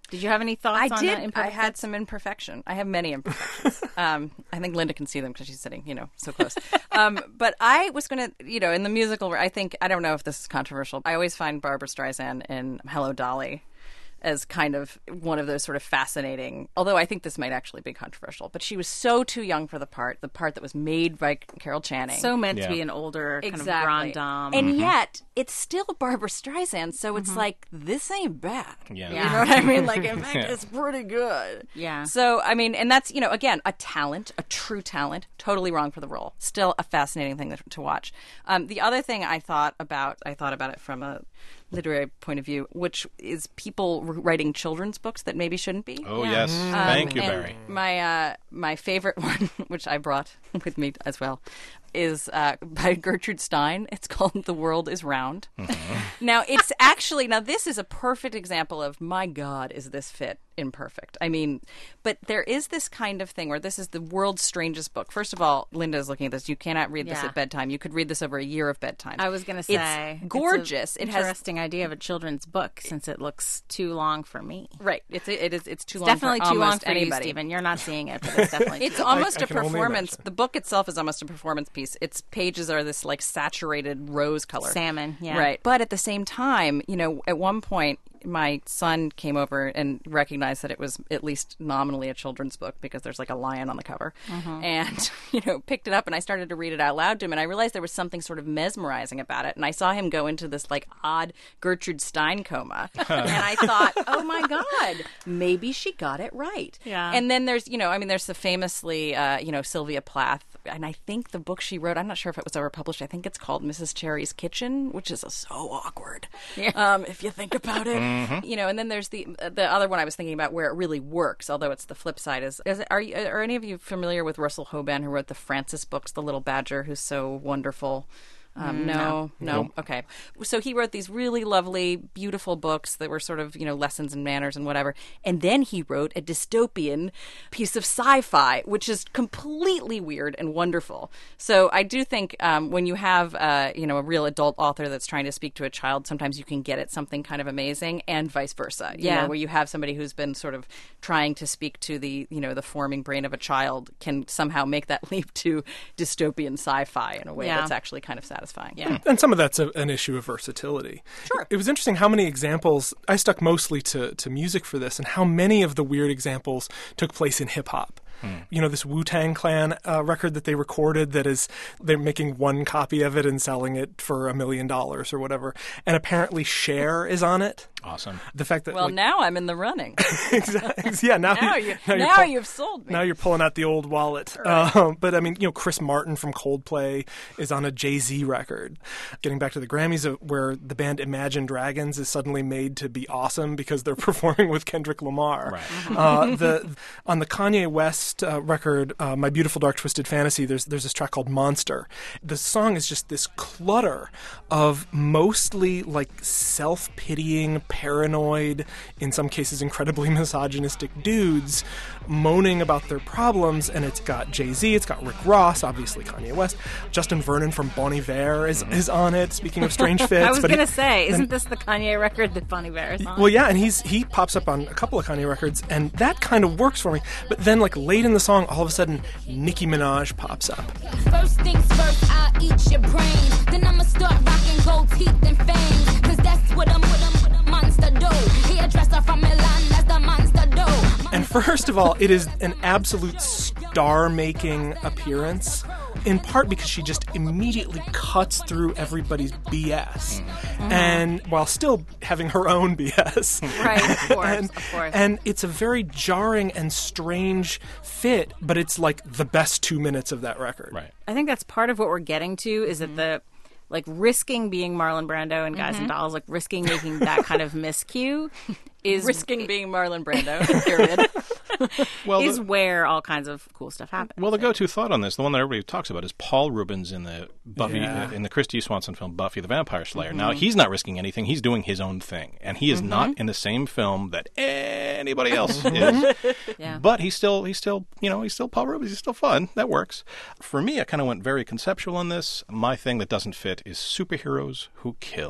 [SPEAKER 1] Did you have any thoughts
[SPEAKER 4] I
[SPEAKER 1] on
[SPEAKER 4] did.
[SPEAKER 1] that?
[SPEAKER 4] I
[SPEAKER 1] imperfect
[SPEAKER 4] had
[SPEAKER 1] fits?
[SPEAKER 4] some imperfection. I have many imperfections. um, I think Linda can see them because she's sitting, you know, so close. um, but I was going to, you know, in the musical, I think, I don't know if this is controversial. I always find Barbra Streisand in Hello, Dolly as kind of one of those sort of fascinating, although I think this might actually be controversial, but she was so too young for the part, the part that was made by Carol Channing.
[SPEAKER 1] So meant
[SPEAKER 3] Yeah.
[SPEAKER 1] to be an older kind
[SPEAKER 4] Exactly.
[SPEAKER 1] of grande dame.
[SPEAKER 4] And yet, it's still Barbra Streisand, so it's
[SPEAKER 1] Mm-hmm.
[SPEAKER 4] like, this ain't bad.
[SPEAKER 3] Yeah.
[SPEAKER 4] You
[SPEAKER 1] Yeah.
[SPEAKER 4] know what I mean? Like, in fact, it's pretty good.
[SPEAKER 1] Yeah.
[SPEAKER 4] So, I mean, and that's, you know, again, a talent, a true talent, totally wrong for the role. Still a fascinating thing to, to watch. Um, the other thing I thought about, I thought about it from a literary point of view, which is people writing children's books that maybe shouldn't be.
[SPEAKER 3] Oh, yes. Thank you,
[SPEAKER 4] And
[SPEAKER 3] Barry.
[SPEAKER 4] My uh, my favorite one, which I brought with me as well, is uh, by Gertrude Stein. It's called "The World Is Round." Now, it's actually now this is a perfect example of, my God, is this fit imperfect? I mean, but there is this kind of thing where this is the world's strangest book. First of all, Linda is looking at this. You cannot read this
[SPEAKER 1] Yeah.
[SPEAKER 4] at bedtime. You could read this over a year of bedtime.
[SPEAKER 1] I was going to say,
[SPEAKER 4] it's gorgeous.
[SPEAKER 1] It's an
[SPEAKER 4] it has
[SPEAKER 1] interesting idea of a children's book since it looks too long for me.
[SPEAKER 4] right. It's it is it's too long.
[SPEAKER 1] Definitely
[SPEAKER 4] for
[SPEAKER 1] too long
[SPEAKER 4] almost
[SPEAKER 1] for you,
[SPEAKER 4] anybody.
[SPEAKER 1] Stephen. You're not seeing it, but it's definitely.
[SPEAKER 4] It's
[SPEAKER 1] too long.
[SPEAKER 4] almost
[SPEAKER 2] I
[SPEAKER 4] a
[SPEAKER 2] can only
[SPEAKER 4] performance.
[SPEAKER 2] imagine.
[SPEAKER 4] The book itself is almost a performance piece. Its pages are this like saturated rose color.
[SPEAKER 1] Salmon, yeah.
[SPEAKER 4] Right. But at the same time, you know, at one point my son came over and recognized that it was at least nominally a children's book because there's like a lion on the cover.
[SPEAKER 1] Mm-hmm.
[SPEAKER 4] And, you know, picked it up and I started to read it out loud to him and I realized there was something sort of mesmerizing about it. And I saw him go into this like odd Gertrude Stein coma. And I thought, oh my God, maybe she got it right.
[SPEAKER 1] Yeah.
[SPEAKER 4] And then there's, you know, I mean, there's the famously, uh, you know, Sylvia Plath. And I think the book she wrote, I'm not sure if it was ever published. I think it's called Missus Cherry's Kitchen, which is so awkward.
[SPEAKER 1] Yeah.
[SPEAKER 4] Um, if you think about it, you know. And then there's the the other one I was thinking about where it really works, although it's the flip side. Is, is it, are you, are any of you familiar with Russell Hoban, who wrote the Francis books, The Little Badger, who's so wonderful? Um, no, no,
[SPEAKER 3] Nope.
[SPEAKER 4] okay. So he wrote these really lovely, beautiful books that were sort of, you know, lessons in manners and whatever. And then he wrote a dystopian piece of sci-fi, which is completely weird and wonderful. So I do think um, when you have, uh, you know, a real adult author that's trying to speak to a child, sometimes you can get at something kind of amazing, and vice versa. You
[SPEAKER 1] Yeah.
[SPEAKER 4] know, where you have somebody who's been sort of trying to speak to the, you know, the forming brain of a child can somehow make that leap to dystopian sci-fi in a way
[SPEAKER 1] Yeah.
[SPEAKER 4] that's actually kind of satisfying.
[SPEAKER 1] Yeah.
[SPEAKER 2] And some of that's a, an issue of versatility.
[SPEAKER 4] Sure.
[SPEAKER 2] It was interesting how many examples, I stuck mostly to, to music for this, and how many of the weird examples took place in hip hop. You know, this Wu-Tang Clan uh, record that they recorded that is, they're making one copy of it and selling it for a million dollars or whatever. And apparently Cher is on it.
[SPEAKER 3] Awesome.
[SPEAKER 2] The fact that,
[SPEAKER 4] Well,
[SPEAKER 2] like,
[SPEAKER 4] now I'm in the running.
[SPEAKER 2] exactly, yeah, now,
[SPEAKER 4] Now you,
[SPEAKER 2] now you're
[SPEAKER 4] now
[SPEAKER 2] pull-
[SPEAKER 4] you've sold me.
[SPEAKER 2] Now you're pulling out the old wallet. Um, but I mean, you know, Chris Martin from Coldplay is on a Jay-Z record. Getting back to the Grammys, uh, where the band Imagine Dragons is suddenly made to be awesome because they're performing with Kendrick Lamar.
[SPEAKER 3] Right.
[SPEAKER 2] Uh, the on the Kanye West uh, record, uh, My Beautiful Dark Twisted Fantasy, there's there's this track called Monster. The song is just this clutter of mostly like self-pitying, paranoid, in some cases incredibly misogynistic dudes moaning about their problems, and it's got Jay-Z, it's got Rick Ross, obviously Kanye West, Justin Vernon from Bon Iver is, is on it, speaking of strange fits.
[SPEAKER 1] I was
[SPEAKER 2] but he-
[SPEAKER 1] going to say, isn't this the Kanye record that Bon Iver is on?
[SPEAKER 2] well, yeah, and he's he pops up on a couple of Kanye records, and that kind of works for me. But then, like, late in the song, all of a sudden, Nicki Minaj pops up.
[SPEAKER 7] First things first, I'll eat your brains. Then I'ma start rocking gold teeth and fangs. Cause that's what I'm, what I'm, what a monster do. Hairdresser from Milan, that's the monster do.
[SPEAKER 2] And first of all, it is an absolute star-making appearance, in part because she just immediately cuts through everybody's B S, and while still having her own B S.
[SPEAKER 1] Right, of course,
[SPEAKER 2] and,
[SPEAKER 1] of course.
[SPEAKER 2] and it's a very jarring and strange fit, but it's like the best two minutes of that record.
[SPEAKER 3] Right.
[SPEAKER 1] I think that's part of what we're getting to is that the like risking being Marlon Brando and Guys and Dolls, like risking making that kind of miscue is
[SPEAKER 4] Risking being Marlon Brando, period.
[SPEAKER 3] Well,
[SPEAKER 1] is
[SPEAKER 3] the,
[SPEAKER 1] where all kinds of cool stuff happens.
[SPEAKER 3] well, the go-to thought on this, the one that everybody talks about, is Paul Rubens in the Buffy
[SPEAKER 2] Yeah.
[SPEAKER 3] uh, in the Christy Swanson film Buffy the Vampire Slayer. Now he's not risking anything; he's doing his own thing, and he is not in the same film that anybody else is.
[SPEAKER 1] Yeah.
[SPEAKER 3] But he's still, he's still, you know, he's still Paul Rubens. He's still fun. That works. For me, I kind of went very conceptual on this. My thing that doesn't fit is superheroes who kill.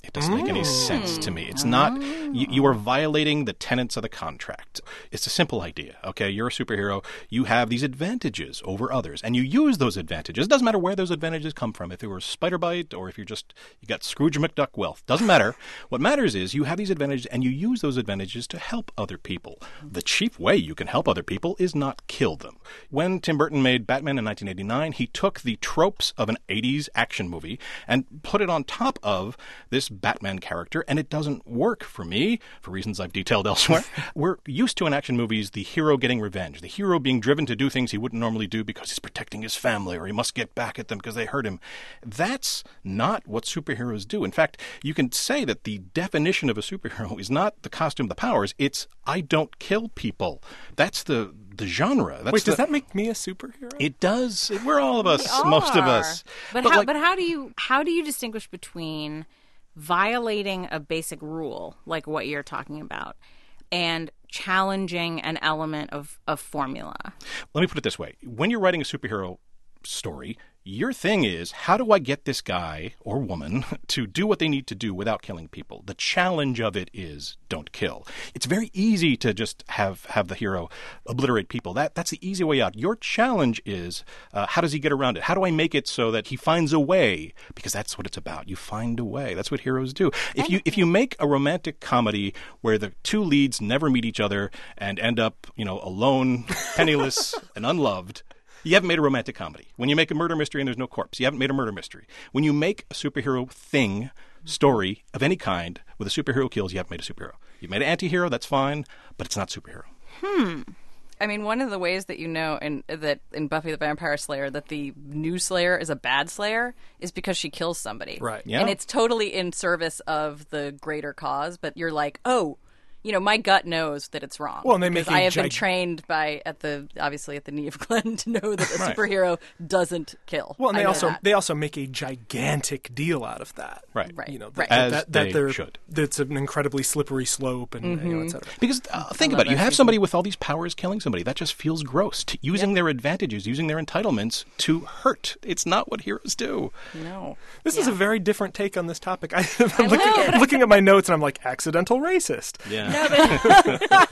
[SPEAKER 3] It doesn't make any sense to me. It's not, you, you are violating the tenets of the contract. It's a simple idea, okay? You're a superhero. You have these advantages over others, and you use those advantages. It doesn't matter where those advantages come from. If it were a spider bite or if you're just, you got Scrooge McDuck wealth. Doesn't matter. What matters is you have these advantages, and you use those advantages to help other people. The chief way you can help other people is not kill them. When Tim Burton made Batman in nineteen eighty-nine, he took the tropes of an eighties action movie and put it on top of this Batman character, and it doesn't work for me, for reasons I've detailed elsewhere. We're used to in action movies the hero getting revenge, the hero being driven to do things he wouldn't normally do because he's protecting his family or he must get back at them because they hurt him. That's not what superheroes do. In fact, you can say that the definition of a superhero is not the costume, the powers, it's I don't kill people. That's the the genre. That's
[SPEAKER 2] Wait, does
[SPEAKER 3] the,
[SPEAKER 2] that make me a superhero?
[SPEAKER 3] It does. We're all of us,
[SPEAKER 4] We
[SPEAKER 3] most of
[SPEAKER 4] are.
[SPEAKER 3] us.
[SPEAKER 4] But,
[SPEAKER 3] But
[SPEAKER 4] how?
[SPEAKER 3] like-
[SPEAKER 4] but how do you how do you distinguish between violating a basic rule like what you're talking about and challenging an element of, of formula?
[SPEAKER 3] Let me put it this way. When you're writing a superhero story, your thing is, how do I get this guy or woman to do what they need to do without killing people? The challenge of it is don't kill. It's very easy to just have, have the hero obliterate people. That That's the easy way out. Your challenge is, uh, how does he get around it? How do I make it so that he finds a way? Because that's what it's about. You find a way. That's what heroes do. If you if you make a romantic comedy where the two leads never meet each other and end up, you know, alone, penniless, and unloved, you haven't made a romantic comedy. When you make a murder mystery and there's no corpse, you haven't made a murder mystery. When you make a superhero thing, story of any kind with a superhero kills, you haven't made a superhero. You've made an anti-hero, that's fine, but it's not superhero.
[SPEAKER 4] I mean, one of the ways that you know in that in Buffy the Vampire Slayer that the new Slayer is a bad Slayer is because she kills somebody.
[SPEAKER 2] Right.
[SPEAKER 3] Yeah.
[SPEAKER 4] And it's totally in service of the greater cause, but you're like, oh, you know, my gut knows that it's wrong.
[SPEAKER 2] Well, and they
[SPEAKER 4] because
[SPEAKER 2] make a
[SPEAKER 4] I have been
[SPEAKER 2] gig-
[SPEAKER 4] trained by at the obviously at the knee of Glenn to know that a
[SPEAKER 3] Right.
[SPEAKER 4] superhero doesn't kill.
[SPEAKER 2] Well, and
[SPEAKER 4] I
[SPEAKER 2] they
[SPEAKER 4] know
[SPEAKER 2] also
[SPEAKER 4] that.
[SPEAKER 2] they also make a gigantic deal out of that.
[SPEAKER 3] Right.
[SPEAKER 4] Right.
[SPEAKER 2] You know,
[SPEAKER 4] Right.
[SPEAKER 2] that,
[SPEAKER 3] As
[SPEAKER 2] that, that
[SPEAKER 3] they
[SPEAKER 2] they're-
[SPEAKER 3] should.
[SPEAKER 2] That's an incredibly slippery slope, and you know, et cetera.
[SPEAKER 3] Because uh, think
[SPEAKER 4] love
[SPEAKER 3] about it. You
[SPEAKER 4] that
[SPEAKER 3] have
[SPEAKER 4] season.
[SPEAKER 3] somebody with all these powers killing somebody. That just feels gross. T- using their advantages, using their entitlements to hurt. It's not what heroes do.
[SPEAKER 4] no.
[SPEAKER 2] This is
[SPEAKER 4] Yeah.
[SPEAKER 2] a very different take on this topic. I, I'm, looking,
[SPEAKER 4] know, but
[SPEAKER 2] I'm looking at my notes, and I'm like, accidental racist.
[SPEAKER 3] Yeah.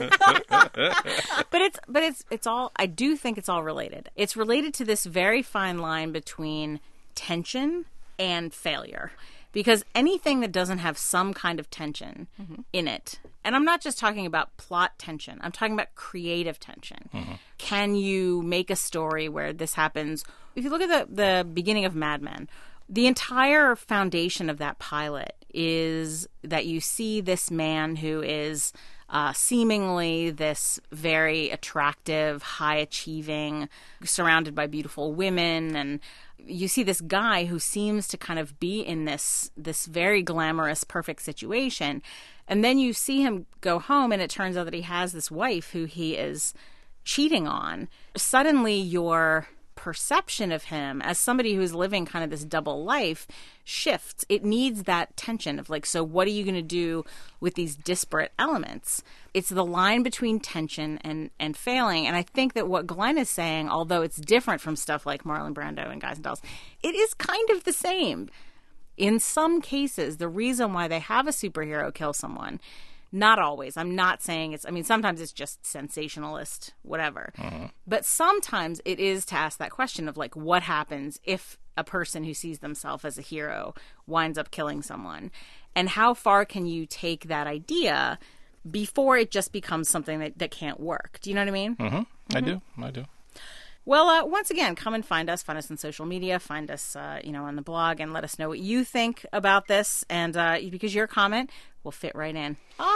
[SPEAKER 4] But it's but it's it's all I do think it's all related. It's related to this very fine line between tension and failure. Because anything that doesn't have some kind of tension in it, and I'm not just talking about plot tension, I'm talking about creative tension. Can you make a story where this happens? If you look at the, the beginning of Mad Men, the entire foundation of that pilot is that you see this man who is uh, seemingly this very attractive, high-achieving, surrounded by beautiful women, and you see this guy who seems to kind of be in this this very glamorous, perfect situation, and then you see him go home, and it turns out that he has this wife who he is cheating on. Suddenly, your perception of him as somebody who's living kind of this double life shifts. It needs that tension of like, so what are you going to do with these disparate elements? It's the line between tension and, and failing. And I think that what Glenn is saying, although it's different from stuff like Marlon Brando and Guys and Dolls, it is kind of the same. In some cases, the reason why they have a superhero kill someone, not always. I'm not saying it's, I mean, sometimes it's just sensationalist, whatever. But sometimes it is to ask that question of like, what happens if a person who sees themselves as a hero winds up killing someone? And how far can you take that idea before it just becomes something that, that can't work? Do you know what I mean?
[SPEAKER 3] Mm-hmm. I do. I do.
[SPEAKER 4] Well, uh, once again, come and find us. Find us on social media. Find us, uh, you know, on the blog, and let us know what you think about this. And uh, because your comment will fit right in.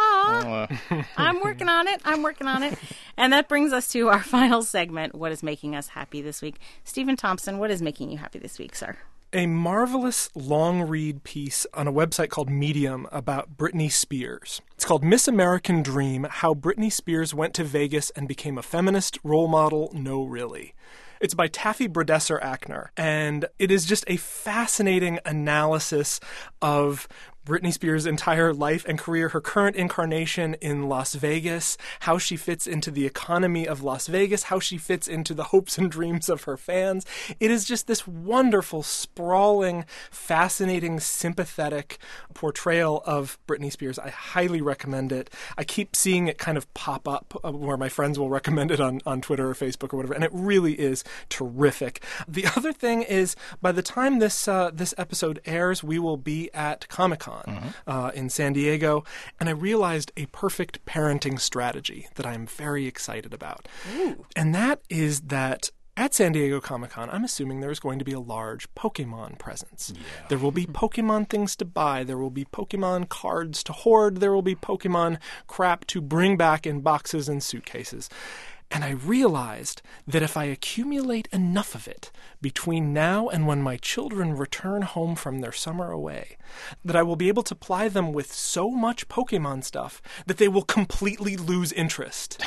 [SPEAKER 4] Ah, I'm working on it. I'm working on it. And that brings us to our final segment. What is making us happy this week? Stephen Thompson, what is making you happy this week, sir?
[SPEAKER 2] A marvelous long read piece on a website called Medium about Britney Spears. It's called Miss American Dream: How Britney Spears Went to Vegas and Became a Feminist Role Model. No, really. It's by Taffy Brodesser Ackner, and it is just a fascinating analysis of Britney Spears' entire life and career, her current incarnation in Las Vegas, how she fits into the economy of Las Vegas, how she fits into the hopes and dreams of her fans. It is just this wonderful, sprawling, fascinating, sympathetic portrayal of Britney Spears. I highly recommend it. I keep seeing it kind of pop up uh, where my friends will recommend it on, on Twitter or Facebook or whatever, and it really is terrific. The other thing is, by the time this uh, this episode airs, we will be at Comic-Con mm-hmm. uh, in San Diego, and I realized a perfect parenting strategy that I'm very excited about. Ooh. And that is that at San Diego Comic-Con, I'm assuming there's going to be a large Pokemon presence. Yeah. There will be Pokemon things to buy. There will be Pokemon cards to hoard. There will be Pokemon crap to bring back in boxes and suitcases. And I realized that if I accumulate enough of it between now and when my children return home from their summer away, that I will be able to ply them with so much Pokemon stuff that they will completely lose interest.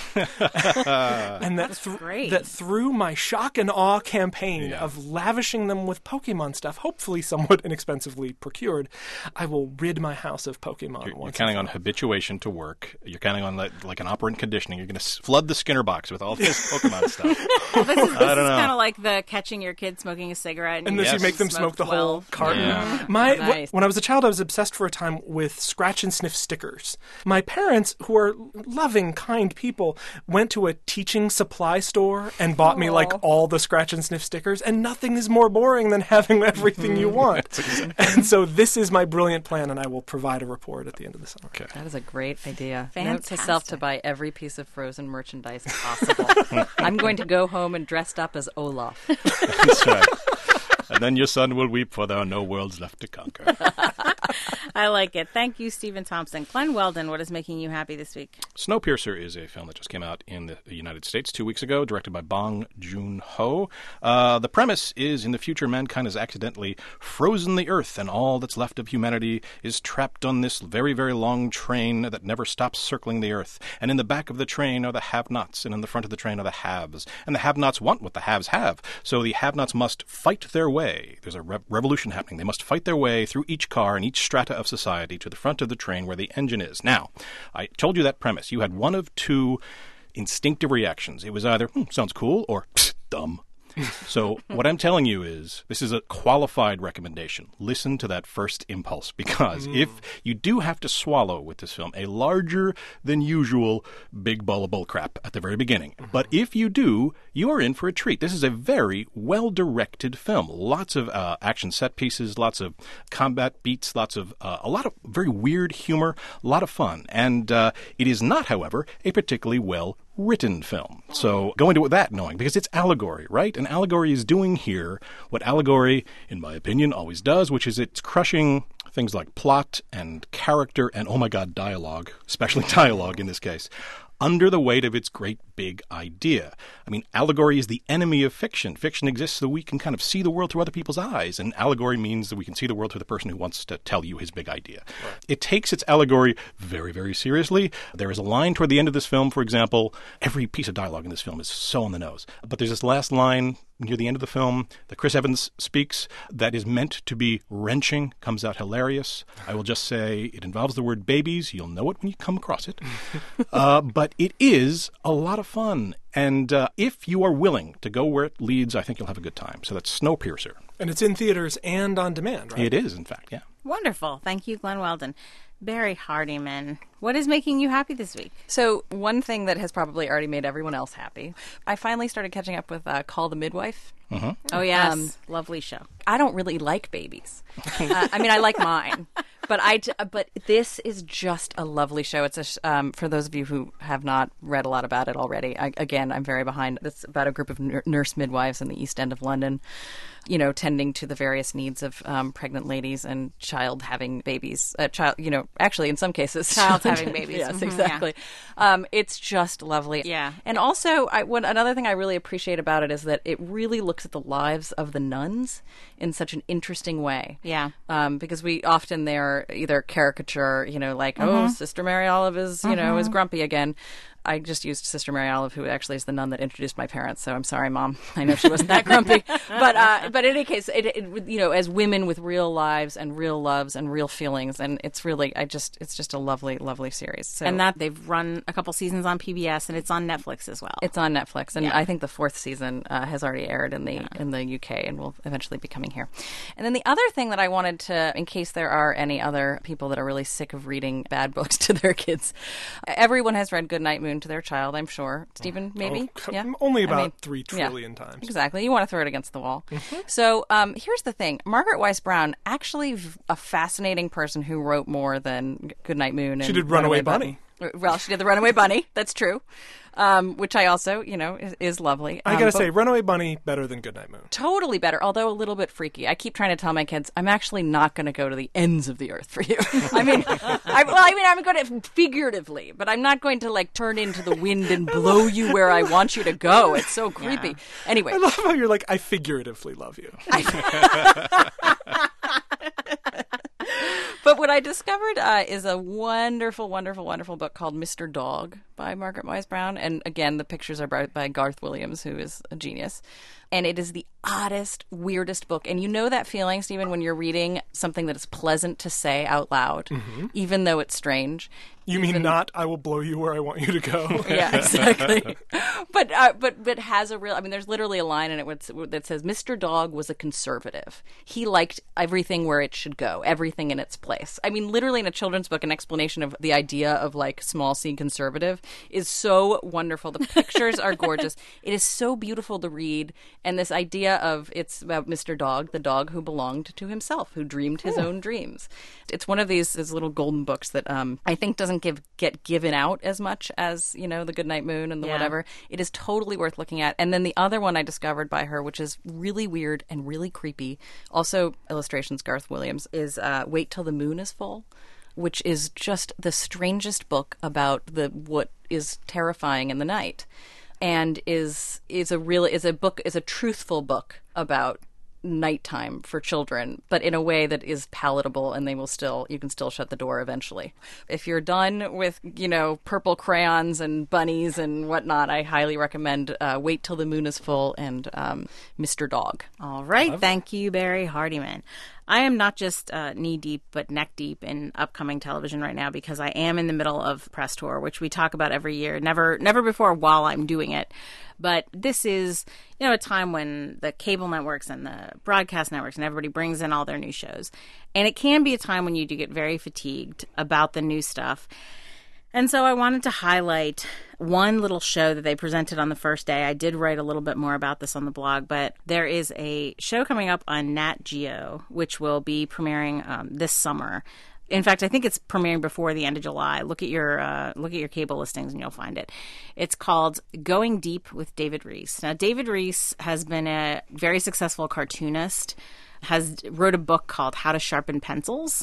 [SPEAKER 2] And that, th- that through my shock and awe campaign yeah. of lavishing them with Pokemon stuff, hopefully somewhat inexpensively procured, I will rid my house of Pokemon.
[SPEAKER 3] You're,
[SPEAKER 2] once
[SPEAKER 3] you're counting on habituation to work. You're counting on like, like an operant conditioning. You're going to flood the Skinner box with all this Pokemon stuff.
[SPEAKER 1] Well, this is, this is kind of like the catching your kid smoking a cigarette. And,
[SPEAKER 2] and then
[SPEAKER 1] yes.
[SPEAKER 2] you make them smoke the
[SPEAKER 1] twelve.
[SPEAKER 2] whole carton.
[SPEAKER 3] Yeah.
[SPEAKER 2] My,
[SPEAKER 1] nice.
[SPEAKER 2] wh- when I was a child, I was obsessed for a time with scratch and sniff stickers. My parents, who are loving, kind people, went to a teaching supply store and bought Aww. me like all the scratch and sniff stickers, and nothing is more boring than having everything you want. And so this is my brilliant plan, and I will provide a report at the end of the summer.
[SPEAKER 3] Okay.
[SPEAKER 4] That is a great idea.
[SPEAKER 1] Fantastic.
[SPEAKER 4] Note to self to buy every piece of Frozen merchandise possible. I'm going to go home and dressed up as Olaf.
[SPEAKER 3] That's right. And then your son will weep, for there are no worlds left to conquer.
[SPEAKER 1] I like it. Thank you, Stephen Thompson. Glenn Weldon, what is making you happy this week?
[SPEAKER 3] Snowpiercer is a film that just came out in the United States two weeks ago, directed by Bong Joon-ho. Uh, the premise is, in the future, mankind has accidentally frozen the Earth, and all that's left of humanity is trapped on this very, very long train that never stops circling the Earth. And in the back of the train are the have-nots, and in the front of the train are the haves. And the have-nots want what the haves have, so the have-nots must fight their way. There's a re- revolution happening. They must fight their way through each car and each strata of society to the front of the train where the engine is. Now, I told you that premise. You had one of two instinctive reactions. It was either, hmm, sounds cool, or dumb. So what I'm telling you is, this is a qualified recommendation. Listen to that first impulse, because mm. if you do have to swallow with this film a larger than usual big ball of bull crap at the very beginning, mm-hmm. but if you do, you are in for a treat. This is a very well-directed film. Lots of uh, action set pieces, lots of combat beats, lots of uh, a lot of very weird humor, a lot of fun. And uh, it is not, however, a particularly well written film. So go into it with that knowing, because it's allegory, right? And allegory is doing here what allegory, in my opinion, always does, which is it's crushing things like plot and character and, oh my God, dialogue, especially dialogue in this case, under the weight of its great big idea. I mean, allegory is the enemy of fiction. Fiction exists so we can kind of see the world through other people's eyes, and allegory means that we can see the world through the person who wants to tell you his big idea. Right. It takes its allegory very, very seriously. There is a line toward the end of this film, for example. Every piece of dialogue in this film is so on the nose. But there's this last line near the end of the film that Chris Evans speaks that is meant to be wrenching, comes out hilarious. I will just say it involves the word babies. You'll know it when you come across it. uh, but it is a lot of fun. And uh, if you are willing to go where it leads, I think you'll have a good time. So that's Snowpiercer.
[SPEAKER 2] And it's in theaters and on demand, right?
[SPEAKER 3] It is, in fact, yeah.
[SPEAKER 1] Wonderful. Thank you, Glenn Weldon. Barry Hardiman, what is making you happy this week?
[SPEAKER 4] So one thing that has probably already made everyone else happy, I finally started catching up with uh, Call the Midwife.
[SPEAKER 3] Mm-hmm.
[SPEAKER 1] Oh, yes.
[SPEAKER 4] Um,
[SPEAKER 1] Lovely show.
[SPEAKER 4] I don't really like babies. uh, I mean, I like mine. But I, but this is just a lovely show. It's a sh- um, for those of you who have not read a lot about it already. I, again, I'm very behind. It's about a group of n- nurse midwives in the East End of London, you know, tending to the various needs of um, pregnant ladies and child having babies. Uh, child, you know, actually, in some cases,
[SPEAKER 1] child having babies.
[SPEAKER 4] Yes,
[SPEAKER 1] mm-hmm,
[SPEAKER 4] exactly. Yeah. Um, it's just lovely.
[SPEAKER 1] Yeah.
[SPEAKER 4] And also, I, what, another thing I really appreciate about it is that it really looks at the lives of the nuns in such an interesting way.
[SPEAKER 1] Yeah.
[SPEAKER 4] Um, because we often they're either caricature, you know, like,
[SPEAKER 1] mm-hmm.
[SPEAKER 4] oh, Sister Mary Olive is, you mm-hmm. know, is grumpy again. I just used Sister Mary Olive, who actually is the nun that introduced my parents. So I'm sorry, Mom. I know she wasn't that grumpy, but uh, but in any case, it, it, you know, as women with real lives and real loves and real feelings, and it's really, I just, it's just a lovely, lovely series. So,
[SPEAKER 1] and that they've run a couple seasons on P B S, and it's on Netflix as well.
[SPEAKER 4] It's on Netflix, and
[SPEAKER 1] Yeah.
[SPEAKER 4] I think the fourth season uh, has already aired in the
[SPEAKER 1] Yeah.
[SPEAKER 4] in the U K, and will eventually be coming here. And then the other thing that I wanted to, in case there are any other people that are really sick of reading bad books to their kids, everyone has read Goodnight Moon to their child, I'm sure. Stephen, maybe?
[SPEAKER 2] Oh,
[SPEAKER 4] yeah?
[SPEAKER 2] Only
[SPEAKER 4] I
[SPEAKER 2] about
[SPEAKER 4] mean,
[SPEAKER 2] three
[SPEAKER 4] yeah.
[SPEAKER 2] trillion times.
[SPEAKER 4] Exactly. You want to throw it against the wall. So um, here's the thing. Margaret Weiss Brown, actually v- a fascinating person who wrote more than Goodnight Moon. And
[SPEAKER 2] She did Runaway Bunny.
[SPEAKER 4] Well, she did The Runaway Bunny. That's true. Um, which I also, you know, is, is lovely.
[SPEAKER 2] I
[SPEAKER 4] Um,
[SPEAKER 2] gotta
[SPEAKER 4] but-
[SPEAKER 2] say, Runaway Bunny better than Goodnight Moon.
[SPEAKER 4] Totally better, although a little bit freaky. I keep trying to tell my kids, I'm actually not going to go to the ends of the earth for you. I mean, I, well, I mean, I'm going to figuratively, but I'm not going to like turn into the wind and blow you where I want you to go. It's so creepy. Anyway,
[SPEAKER 2] I love how you're like, I figuratively love you.
[SPEAKER 4] but what I discovered uh, is a wonderful, wonderful, wonderful book called Mister Dog by Margaret Weiss Brown. And again, the pictures are by, by Garth Williams, who is a genius. And it is the oddest, weirdest book. And you know that feeling, Stephen, when you're reading something that is pleasant to say out loud, even though it's strange.
[SPEAKER 2] You mean not, I will blow you where I want you to go?
[SPEAKER 4] Yeah, exactly. but uh, but but has a real. I mean, there's literally a line in it what's- that says, "Mister Dog was a conservative. He liked everything where it should go, everything in its place." I mean, literally in a children's book, an explanation of the idea of like small c conservative is so wonderful. The pictures are gorgeous. It is so beautiful to read, and this idea of it's about Mister Dog, the dog who belonged to himself, who dreamed his own dreams. It's one of these, these little golden books that um, I think doesn't give get given out as much as, you know, the Goodnight Moon and the
[SPEAKER 1] Yeah.
[SPEAKER 4] whatever. It is totally worth looking at. And then the other one I discovered by her, which is really weird and really creepy, also illustrations Garth Williams, is uh, Wait Till the Moon is Full, which is just the strangest book about the what is terrifying in the night, and is is a really is a book is a truthful book about nighttime for children, but in a way that is palatable, and they will still you can still shut the door eventually. If you're done with, you know, purple crayons and bunnies and whatnot, I highly recommend uh, Wait Till the Moon is Full and um, Mister Dog.
[SPEAKER 1] All right. Thank you, Barry Hardiman. I am not just uh, knee deep, but neck deep in upcoming television right now because I am in the middle of press tour, which we talk about every year. Never, never before while I'm doing it. But this is, you know, a time when the cable networks and the broadcast networks and everybody brings in all their new shows. And it can be a time when you do get very fatigued about the new stuff. And so I wanted to highlight one little show that they presented on the first day. I did write a little bit more about this on the blog, but there is a show coming up on Nat Geo, which will be premiering um, this summer. In fact, I think it's premiering before the end of July. Look at your uh, look at your cable listings and you'll find it. It's called Going Deep with David Rees. Now, David Rees has been a very successful cartoonist, has wrote a book called How to Sharpen Pencils,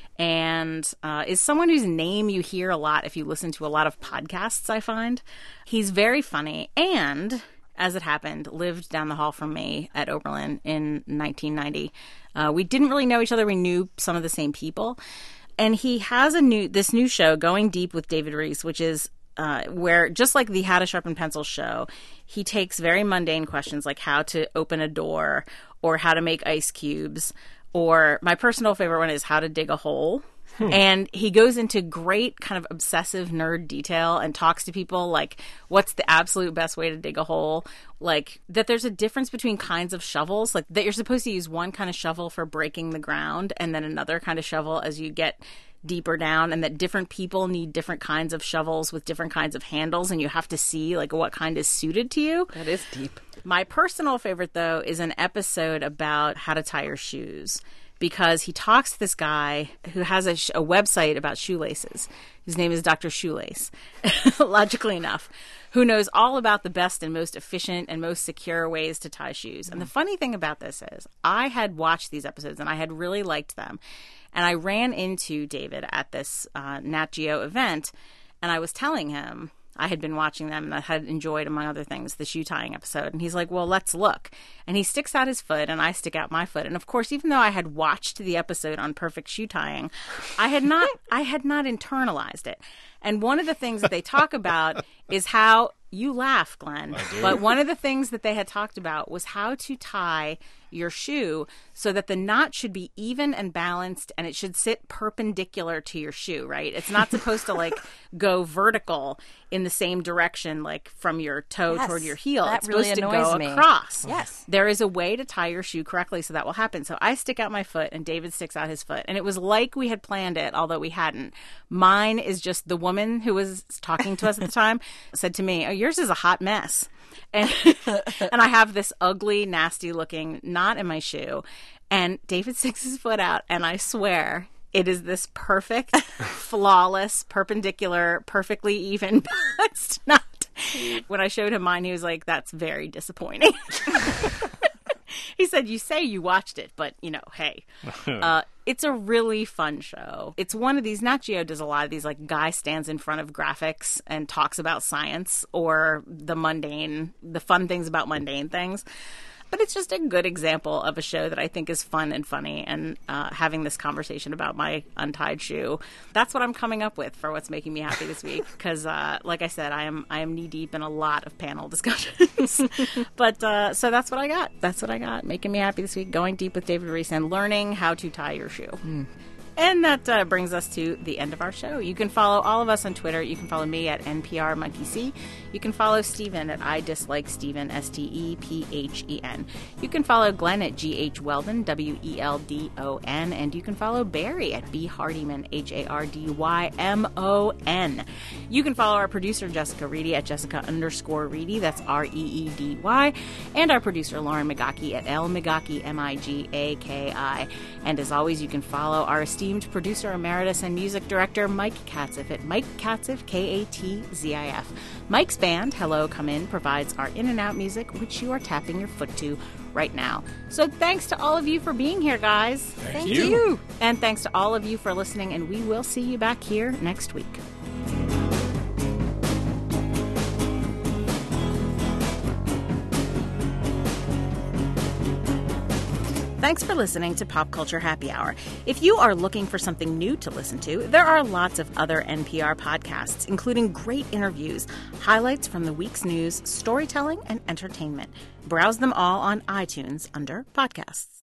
[SPEAKER 1] and uh, is someone whose name you hear a lot if you listen to a lot of podcasts, I find. He's very funny and, as it happened, lived down the hall from me at Oberlin in nineteen ninety. Uh, we didn't really know each other. We knew some of the same people. And he has a new this new show, Going Deep with David Rees, which is uh, where, just like the How to Sharpen Pencils show, he takes very mundane questions like how to open a door or how to make ice cubes, or my personal favorite one is how to dig a hole. Hmm. And he goes into great kind of obsessive nerd detail and talks to people like what's the absolute best way to dig a hole, like that there's a difference between kinds of shovels, like that you're supposed to use one kind of shovel for breaking the ground and then another kind of shovel as you get deeper down, and that different people need different kinds of shovels with different kinds of handles, and you have to see like what kind is suited to you.
[SPEAKER 4] That is deep.
[SPEAKER 1] My personal favorite, though, is an episode about how to tie your shoes, because he talks to this guy who has a, sh- a website about shoelaces. His name is Doctor Shoelace, logically enough, who knows all about the best and most efficient and most secure ways to tie shoes. And the funny thing about this is I had watched these episodes and I had really liked them. And I ran into David at this uh, Nat Geo event, and I was telling him I had been watching them and I had enjoyed, among other things, the shoe tying episode. And he's like, well, let's look. And he sticks out his foot and I stick out my foot. And of course, even though I had watched the episode on perfect shoe tying, I had not I had not internalized it. And one of the things that they talk about is how you laugh, Glenn. But one of the things that they had talked about was how to tie your shoe so that the knot should be even and balanced, and it should sit perpendicular to your shoe, right? It's not supposed to like go vertical in the same direction, like from your toe
[SPEAKER 4] Yes,
[SPEAKER 1] toward your heel.
[SPEAKER 4] that
[SPEAKER 1] It's
[SPEAKER 4] really
[SPEAKER 1] supposed to
[SPEAKER 4] annoys
[SPEAKER 1] go
[SPEAKER 4] me.
[SPEAKER 1] across.
[SPEAKER 4] Yes.
[SPEAKER 1] There is a way to tie your shoe correctly so that will happen. So I stick out my foot and David sticks out his foot. And it was like we had planned it, although we hadn't. Mine is just the woman who was talking to us at the time said to me, "Oh, yours is a hot mess." And and I have this ugly, nasty looking knot in my shoe. And David sticks his foot out, and I swear it is this perfect, flawless, perpendicular, perfectly even balanced knot. When I showed him mine, he was like, "That's very disappointing." He said, "You say you watched it, but, you know, hey." Uh, it's a really fun show. It's one of these, Nat Geo does a lot of these, like, guy stands in front of graphics and talks about science or the mundane, the fun things about mundane things. But it's just a good example of a show that I think is fun and funny, and uh, having this conversation about my untied shoe. That's what I'm coming up with for what's making me happy this week. Because, uh, like I said, I am I am knee deep in a lot of panel discussions. But uh, so that's what I got. That's what I got. Making me happy this week. Going deep with David Reese and learning how to tie your shoe. Mm. And that uh, brings us to the end of our show. You can follow all of us on Twitter. You can follow me at N P R Monkey C. You can follow Stephen at I Dislike Stephen, S T E P H E N. You can follow Glenn at G H Weldon, W E L D O N. And you can follow Barry at B Hardyman, H A R D Y M O N. You can follow our producer, Jessica Reedy, at Jessica underscore Reedy. That's R E E D Y. And our producer, Lauren Migaki, at L Migaki, M I G A K I. And as always, you can follow our esteemed producer emeritus and music director Mike Katziff at Mike Katziff, K A T Z I F. Mike's band, Hello Come In, provides our in and out music, which you are tapping your foot to right now. So thanks to all of you for being here, guys.
[SPEAKER 2] Thank,
[SPEAKER 1] Thank
[SPEAKER 2] you.
[SPEAKER 1] you. And thanks to all of you for listening, and we will see you back here next week. Thanks for listening to Pop Culture Happy Hour. If you are looking for something new to listen to, there are lots of other N P R podcasts, including great interviews, highlights from the week's news, storytelling, and entertainment. Browse them all on iTunes under Podcasts.